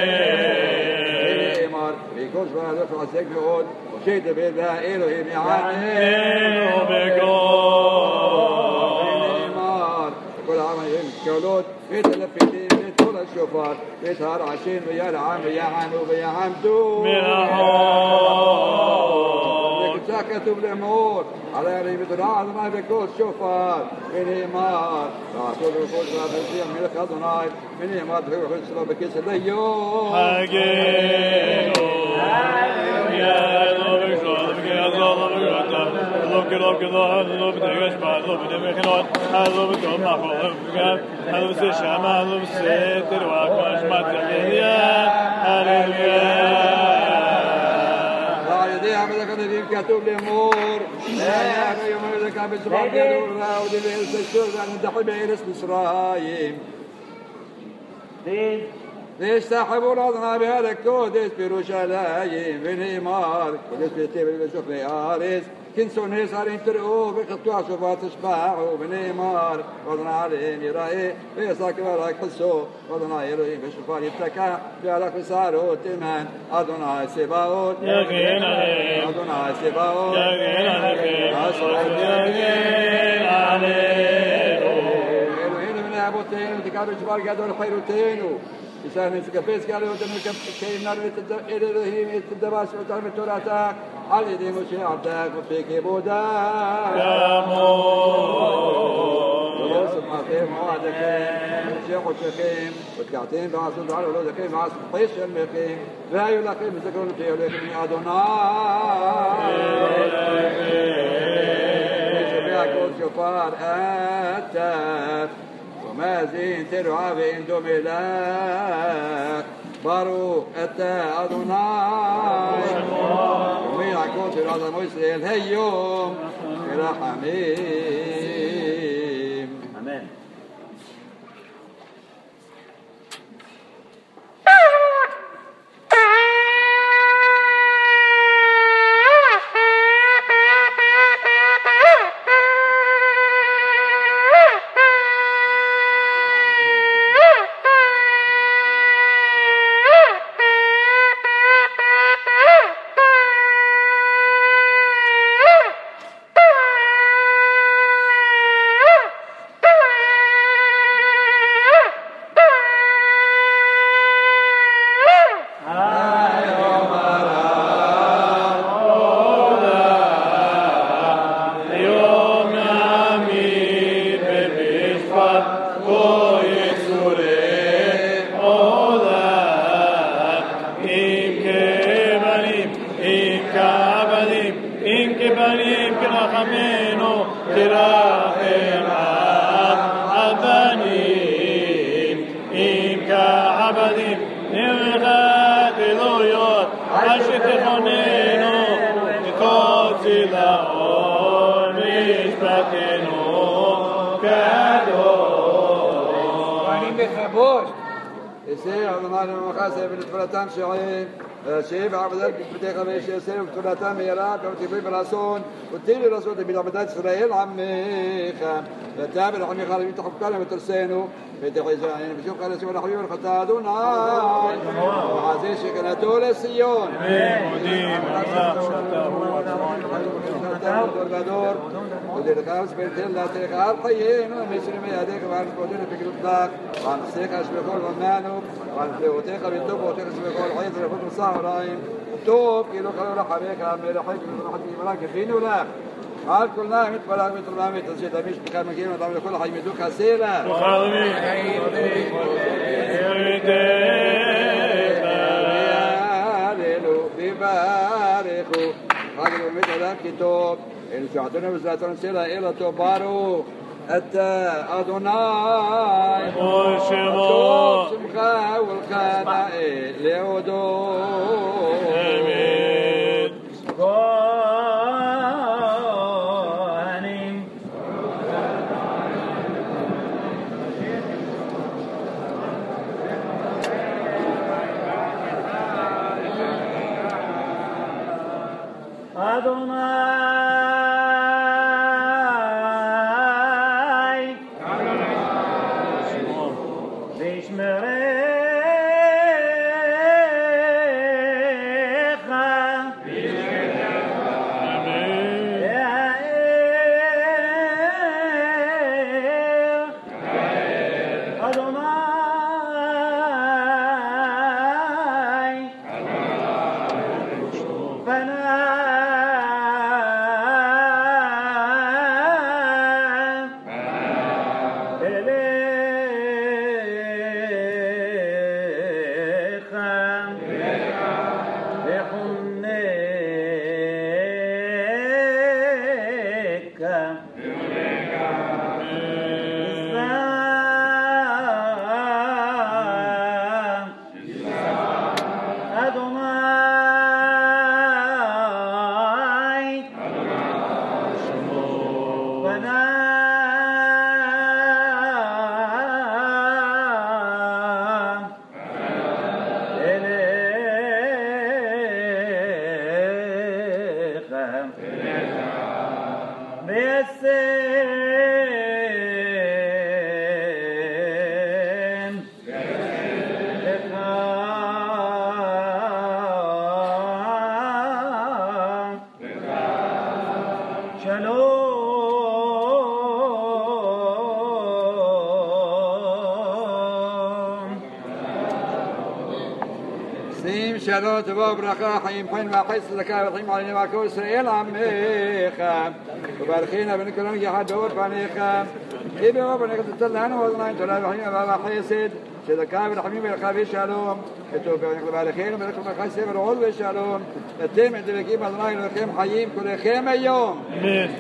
إمار بكل شبع عزاك عزاك بيقول وشيء دبير بها إلهي عنين وبكل إمار كل عام يمكلوت بيتلفتين بيتقول الشفار بيتهار عشين ويرعام ويعان ويعمدون من الحور لكن سكتوا بالأمور على ريبة العظم بكل شفار من إيمان رعصوا بالفوز والبنسيح من الخضناي من إيمان تحيو خلصوا بكيس الليون حقينو يا لوبك صادق يا ظالم لوبك لوبك لوبك تشبع لوبك دمخنون لوبك مخلوق هذا بس الشام هذا بس تروح مش ما تحيا هاليلويا لا يضيع ملك الذين كتب الأمور لا يوم ملك بسرعة يدور راود الإنس الشرد عن الدحل بإرس مصرايم וישתחוו לאדוני בהר הקודש בירושלים ונאמר קודש ביתי ולשופרי הארץ כנסוני שרים תראו וכתו השופר תשבעו ונאמר ואדוני עליהם יראה ויעשה כברק חסו ואדוני אלוהים ושופר יתקע והלך בשערו תימן אדוני צבאות יגן עליהם אדוני צבאות יגן עליהם יגן עלינו אלוהינו בני אבותינו תקע בשבר גדול חירותנו ישראל נצקפץ כאלה אותנו קיימנו את אלוהים את דבר שאותנו בתורתך על ידי משה עבדך ופי כיבודה ולא סמכם מועדכם ושחושכם ותקעתם ועשו על עולודכם ועשו חשם מכם והיו לכם וזכרו לפי הולכם מאדוני ושומע כל שופר עטף ומאזין תרועה ואין דומה לך ברוך אתה אדוני ומיעקות של אדמו ישראל היום רחמים אמן. שיב עבודת בבתיך וישסר ובתולתם מהרה ומתגברים ברסון ותהי לרסון במלחמת ישראל עמך ואתה ברחמך לבין תחוקה ותרסנו ותחזענו ושוב חלסי ורחמים ולחתה אדוני ועזי שכנתו לציון מודים לך שאתה הוא הדור ודרך וספרתן להתך על חיינו ומסרים מידיך ועל ספורתנו בגדולתך ועל נשיך שבכל ומנו ועל פלאותיך וטובותיך שבכל חיים ולפות מסעוריים טוב כי לא קראו לחריך המלחק ולנחת ימרה כפינו לך על כל נעם מתפלג מתרומם ותעשי תמיש בכלל מגיעים אדם לכל החיים ידוך הסלע וחרמי ויעלנו ויברכו חגל ומת אדם כי טוב אל שעתנו וזרעתנו סלע אלא טוב ברוך אתה אדוני טוב שמך ולך נאה להודות B'Yasem שים שלום טובה וברכה, חיים חיים והחסד זכה וחיים עלינו ועל כל ישראל עמך. וברכינה ונקרנו יחד באור פניך. כי באור פניך תצל לנו אוזניים תורה וחיים והחסד, שזכה ורחמים ולכה ושלום. כתוב פניך לברכינו ולכם ברכה סבר עול ושלום. אתם דבקים אדוני לכם חיים כולכם היום. אמן.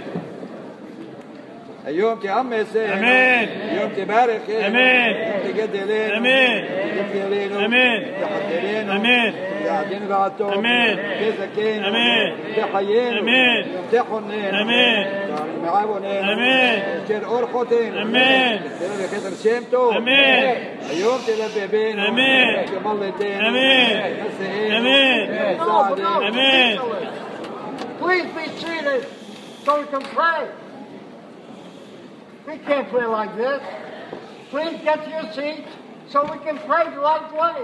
היום תעמסנו, היום תברכנו, היום תגדלנו, תגדלנו, תחתלנו, תעדינו ועתו, תזכנו, תחיינו, תחוננו, מעווננו, תשאר אור חוטנו, תלך לכתר שם טוב, היום תלבבנו, תמלדנו, נשאנו, Please be seated so we can pray. We can't pray like this. Please get to your seats so we can pray the right way.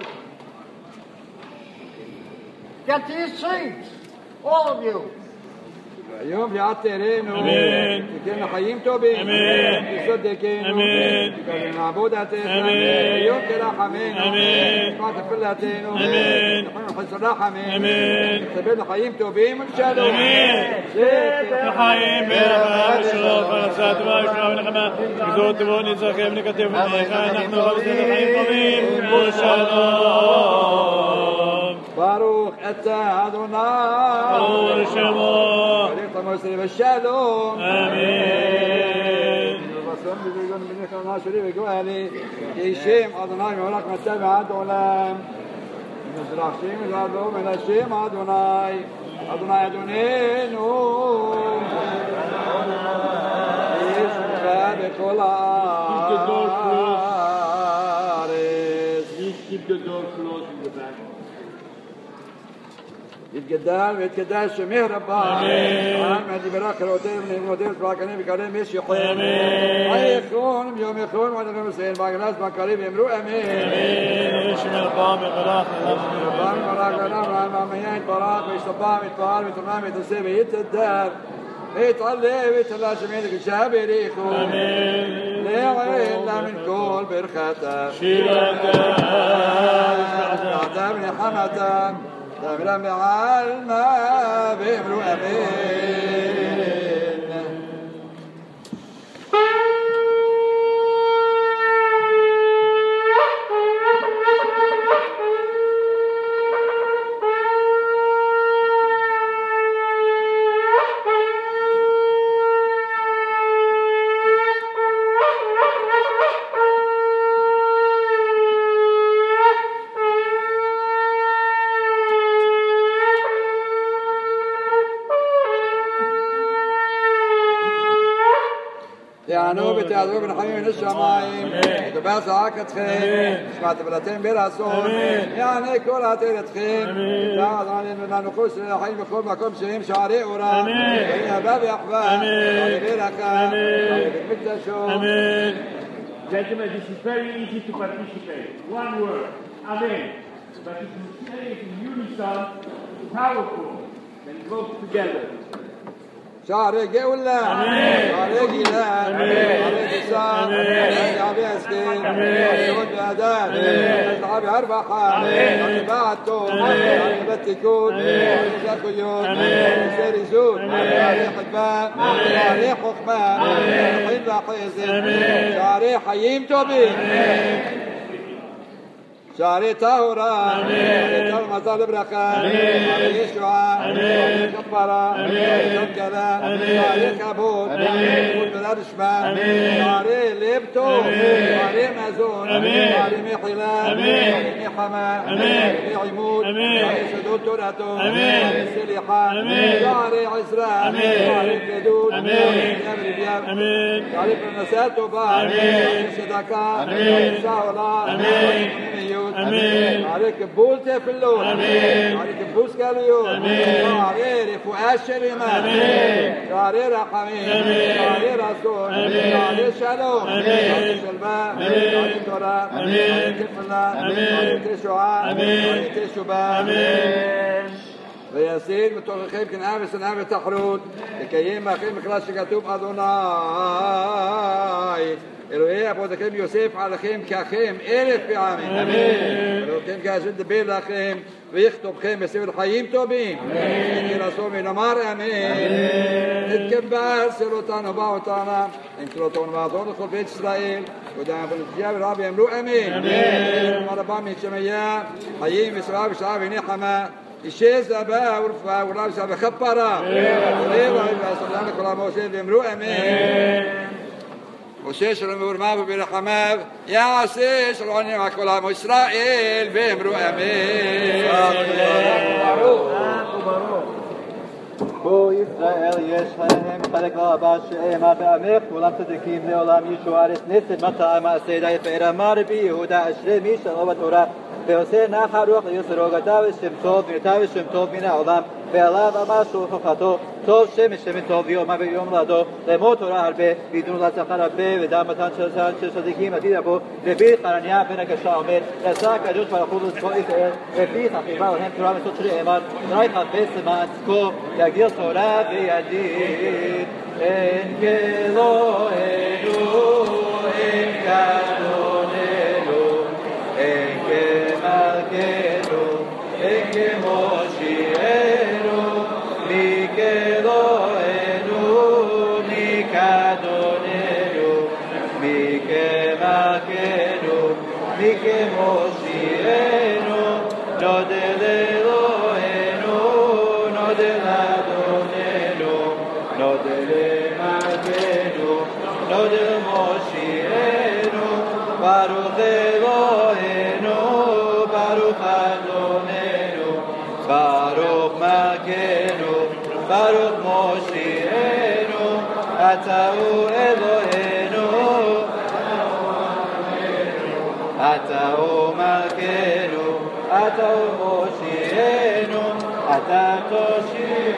Get to your seats, all of you. היום יעתרנו, תתן חיים טובים, תסודקנו, נעבוד עתך, היום תרחמנו, תשמע תפילתנו, תחיים חסר רחמים, תקבל לחיים טובים ושלום. לחיים ברכה ושלום ורצה טובה ושלום ונחמה, גזור טובו נצרכם ונכתב ונך, אנחנו חפשים לחיים טובים ושלום. ברוך אתה אדוני, ברוך שמו, ברוך המוסרי ושלום. אמן. ובשום בזיגון בנכונה שלי וגואלי, כי שם אדוני מעולק מצא ועד עולם. מזרחים וזעדו מן השם אדוני, אדוני אדוננו. ישמך בכל הארץ. Please keep the door closed in the back. יתגדל ויתקדש שמך רבה. אמן. מהדי ברח חלאותינו ונבנותינו ובעקנים וקרם משיחים. ויכון ביום יכון ועד לכם ישראל בהגנס בקרים ואמרו אמן. אמן. שמר פעם יברך רבה מברך לנו ועל מעמיה יתברך וישתבח ויתפעל ויתרומם ויתעשה ויתהדר ויתעלה ויתעלה שמי לקדשה בריחו. אמן. לעילה מן כל ברכתה. שירתה. נחתה ונחמתה. תאמרם בעלמא ואמרו אמן. תענו ותעזרו ונחמים מן השמיים, ידבר זעקתכם, שמע תפילתכם ברצון, יענה כל עתירתכם, תעזרו לנו חוס לחיים בכל מקום שהם שערי אורה, ויהבה ויחווה, ברכה, במקדשו. Gentlemen, this is very easy to participate. One word, Amen. But if you say it in unison, it's powerful. Then it goes together. شعر جولة شعر جيلان شعر جسام شعر أسكين شعر أدان شعر أربحة شعر بعتون شعر بتكون شعر كيون شعر زود شعر حكمان شعر حكمان حين حيزن شعر حييم توبي شعري طهورا شعري طهور مزال بركة شعري يشوع شعري كفارة شعري كذا شعري كابوت شعري بلاد شمال شعري لبتو شعري مزون شعري مخلال شعري محمى شعري عمود شعري سدود توراتو شعري سليحان شعري عسراء شعري كدود شعري نمر بيام شعري برنسات توبا شعري صدقاء شعري شاولا شعري عليك بولته في اللون عليك بول גירוש גלויות, שערי רפואה שלמה, שערי רחמים, שערי רצון, שערי שלום, שערי שלווה, שערי תורה, שערי תפלה, שערי תשועה, שערי תשובה, ויסיר בתוככם קנאה ושנאה ותחרות, לקיים מאחים בכלל שכתוב אדוני אלוהי אבותיכם יוסף עליכם כאחים 1000 פעמים, אלוהיכם כאשר דבר לכם ויכתובכם בספר חיים טובים, ותרסו ונאמר אמן. נתקבל סלותנו באותנה, נתקלותנו באותנו לכל בית ישראל, ודעם ונתגיה ורב יאמרו אמן. רבה משמיה, חיים ושרה ושעה ונחמה, אישי זבה ורפואה ורב ושעה וכפרה, ולב והסלם לכל המשה ואמרו אמן. משה שלום ורמה וברחמיו יעשה שלום עם כל עם ישראל ואמרו אמן. בו ישראל יש להם חלק רבה שאימה בעמך כולם צדיקים לעולם ישוע ארץ נצד מטע מעשה די פאר אמר בי יהודה אשרי מי שלא בתורה ועושה נחת רוח ליוסרו גדל ושם טוב ונטע ושם טוב מן העולם ועליו אמר שהוא חוכתו טוב שם טוב ויום ויום לעדו לאמור תורה הרבה וידעו להצלחה הרבה ודם מתן של צדיקים עתיד לבוא רבי חנניה בן הקשה אומר רצה הקדוש ברוך הוא לזכור ישראל רבי חכימה להם תורה מסוד שלי אמר נראי חפש למען צדקו יגדיל תורה וידית אין כאלוהינו אין כאדוננו אין כמלכנו אין כמושיענו מי כאלוהינו מי כאדוננו מי כמלכנו מי כמושיענו נודה לאלוהינו נודה לאדוננו נודה למלכנו נודה למושיענו ברוך אלוהינו ברוך אדוננו ברוך מלכנו ברוך מושיענו אתה הוא אלוהינו אתה הוא מלכנו אתה הוא מושיענו אתה תושיע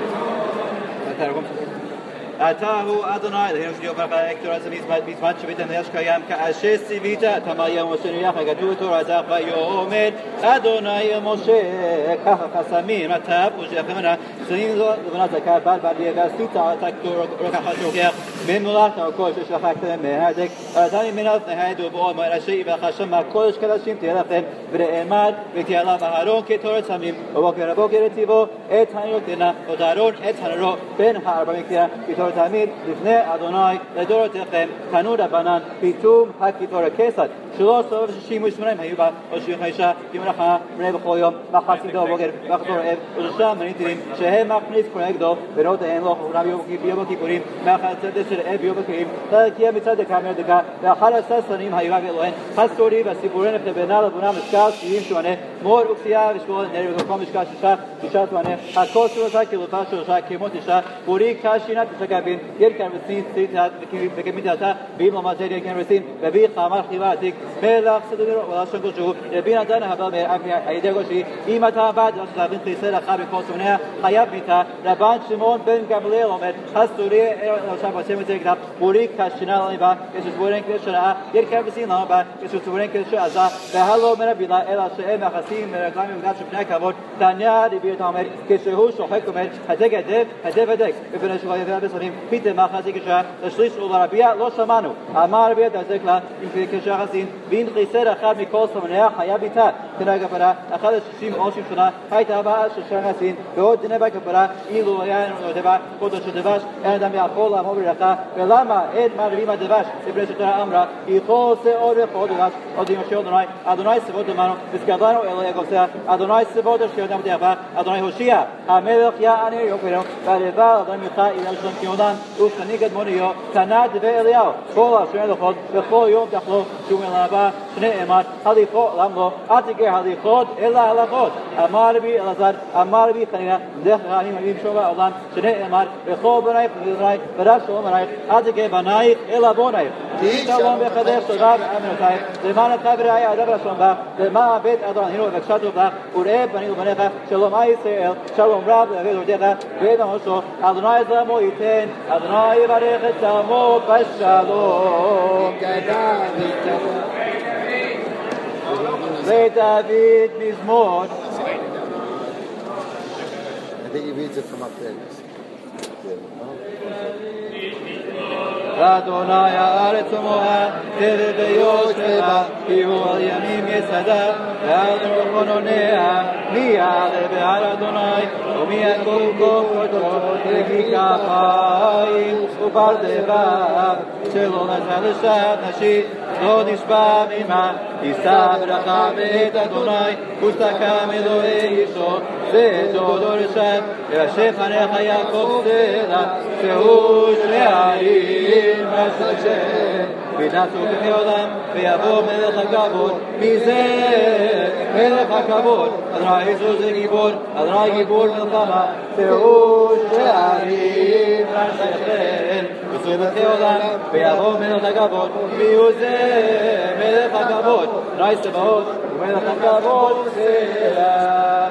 אתה הוא אדוני אלוהינו שדיוק ברוך האקטור הזה מזמן שביתם יש קיים כאשר ציווית תמליה משה נויח הגדול תורה זך ויאמר אדוני אל משה ככה חסמים אתה פושע חמנה שמים לו לבנה זכה בל בעלי ועשית אתה רוקחת רוקח ממולך הכל ששלחתם מהדק אדוני מן לפני העדו באומר אשר יבחשם מהקודש קדשים תהיה לכם ונאמר ותהיה עליו אהרון כתורת סמים ובוקר הבוקר יציבו את הנרות תנה עוד אהרון את הנרות בין הארבע מקטע כתורת תמיד לפני אדוני לדורותיכם קנו רבנן פיתום הכתור הכסד 368 היו בה או 65 יום רחה מנה בכל יום מחצית בוקר וחזור ערב ושם מניתים שהם מכניס כנגדו ונותן לו חורם ביום הכיפורים מהחצת של ערב ביום הכיפורים להגיע מצד הקאמר דקה ו11 שנים היו אלוהן חסורי והסיפורים לבנה לבונה משקל 70 שונה מור וקסייה ושבועל נר וכל משקל 6 שונה הכל שלושה קילופה שלושה כמו 9 בורי קשינת תשגבין ירקן וסין סיטת וכמיתתה ואם לא מזל ירקן וסין ובי חמר חיבה עתיק מלך סדודרו ולשון גושו רבי נתן הבא הידי גושי אם אתה בד להבין חיסר לך בכל סומניה חייב מיתה רבן שמעון בן גמליאל אומר חסורי עכשיו עושים את זה כתב בורי קשינה לנבא כשסבורן כדי שראה ירקן וסין לנבא כשסבורן כדי שעזה והלא מרבילה אלא שהם יחסים מרגליים ובגד שבני הכבוד תניה רבי אתה אומר כשהוא שוחק אומר הדק הדק ובני שואל ובסונים פיתם מחזיק שעה לשליש ולרביע לא שמענו אמר רבי דזק לה אם כשחסין ואם חיסר אחד מכל סמניה חייב איתה תנהג כפרה 60 או 60 שנה הייתה הבאה של שחסין ועוד דנבה כפרה אילו היה נודבה קודש של דבש אין אדם יכול לעמוד ברכה ולמה אין מרבים הדבש ספרי שתרה אמרה יכול שעוד וחוד דבש עוד ימשל אדוני סבות דמנו וסגדנו אלו יגוסיה אדוני סבות אשר דם תיאבה אדוני הושיע המלך יעניר יוקרנו והלבל אדוני מיכה אילם שלום כיהונן ושנגד מוניו תנה דבר אליהו כל אשר נלכות בכל יום תחלו שום אל הבא שני אמר הליכו למלו עתיגר הליכות אלא הלכות. אמר רבי אלעזר, אמר רבי חנינא, דרך חכמים רבים שומע העולם, שנאמר, וכל בנייך ובנייך, ורק שלום עלייך, אל תגע בנייך אלא בונייך. תהי שלום בחדך, תודה באמונותייך, למען אתה ורעי אדבר שלום בך, למען בית אדון הנו ובקשה טוב לך, וראה בנים ובניך, שלום ישראל, שלום רב לבית עובדיך, ואת עמוסו, אדוני זרמו ייתן, אדוני יברך את עמו בשלום. לדוד מזמור. I think he reads it from up there. אדוני הארץ ומוה, תבד ויושביה, כי הוא על ימים יסדה, ועל מכונוניה, מי יעלה בהר אדוני, ומי יקום כוחו, וכי כפיים וברדביו, שלא נזל לשעת נשית, לא נשבע ממה, יישא ברכה בעת אדוני, ושתקם אלוהי אישו, ואת עודו רשת, וישב פניך יעקב סלע, שהוא שערים השם, וינצו בפני עולם, ויבוא מלך הכבוד, מי זה מלך הכבוד? אדוני איזו זה גיבור, אדוני גיבור מלחמה, שהוא שערים השם, וסוי בפני עולם, ויבוא מלך הכבוד, מי הוא זה מלך הכבוד? אדוני צבאות, ומלך הכבוד סלע.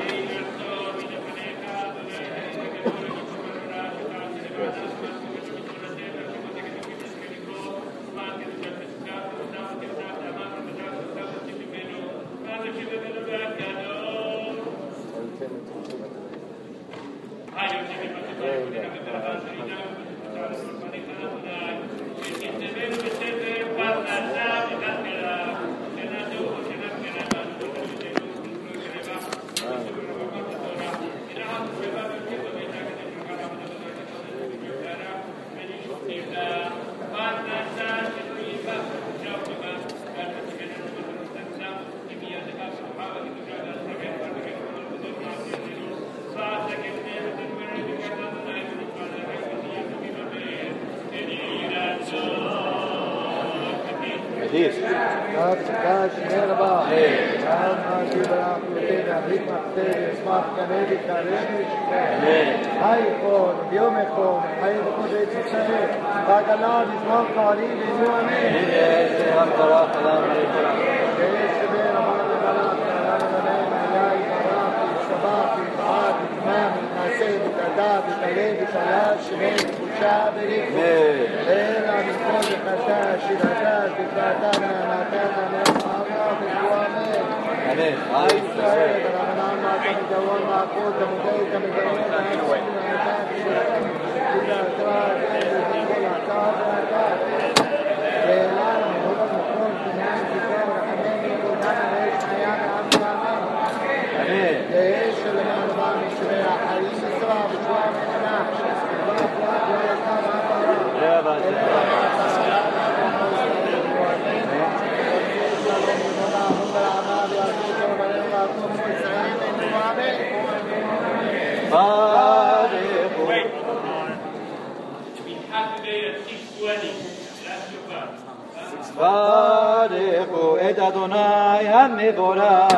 ברכו את אדוני המבורך.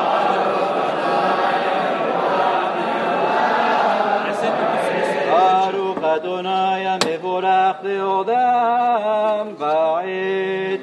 ברוך אדוני המבורך לעולם ועד.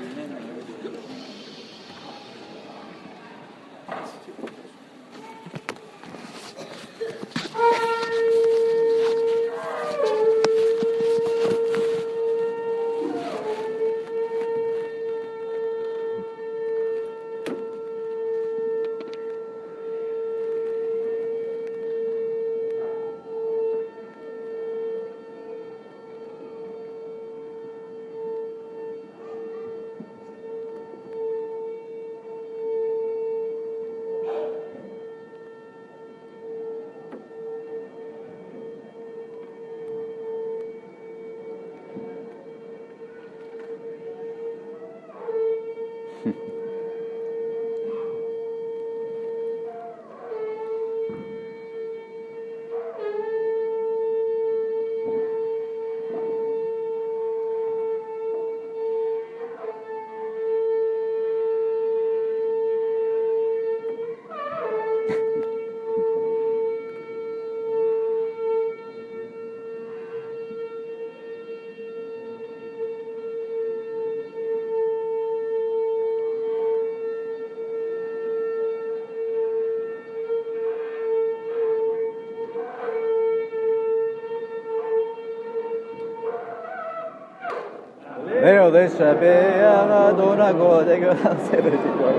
Pero de Shabbat Adonai God, they go down 70.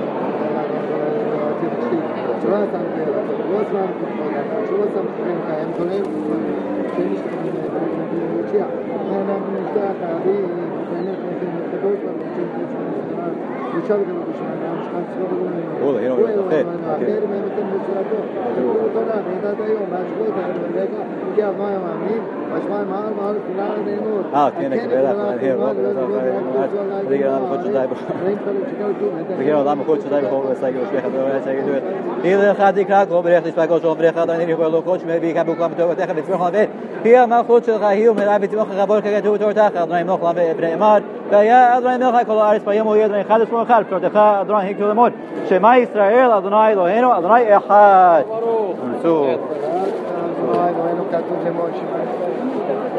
هي ما خود شل غاهيو من أبي تبخ غبور كجتو تورتاخ أدرى مخلم بابن إماد فيا أدرى مخ كل أرس بيمو يدرى خالص من خالف تورتاخ أدرى هيك كل مود شما إسرائيل أدرى إلهينو أدرى إحد.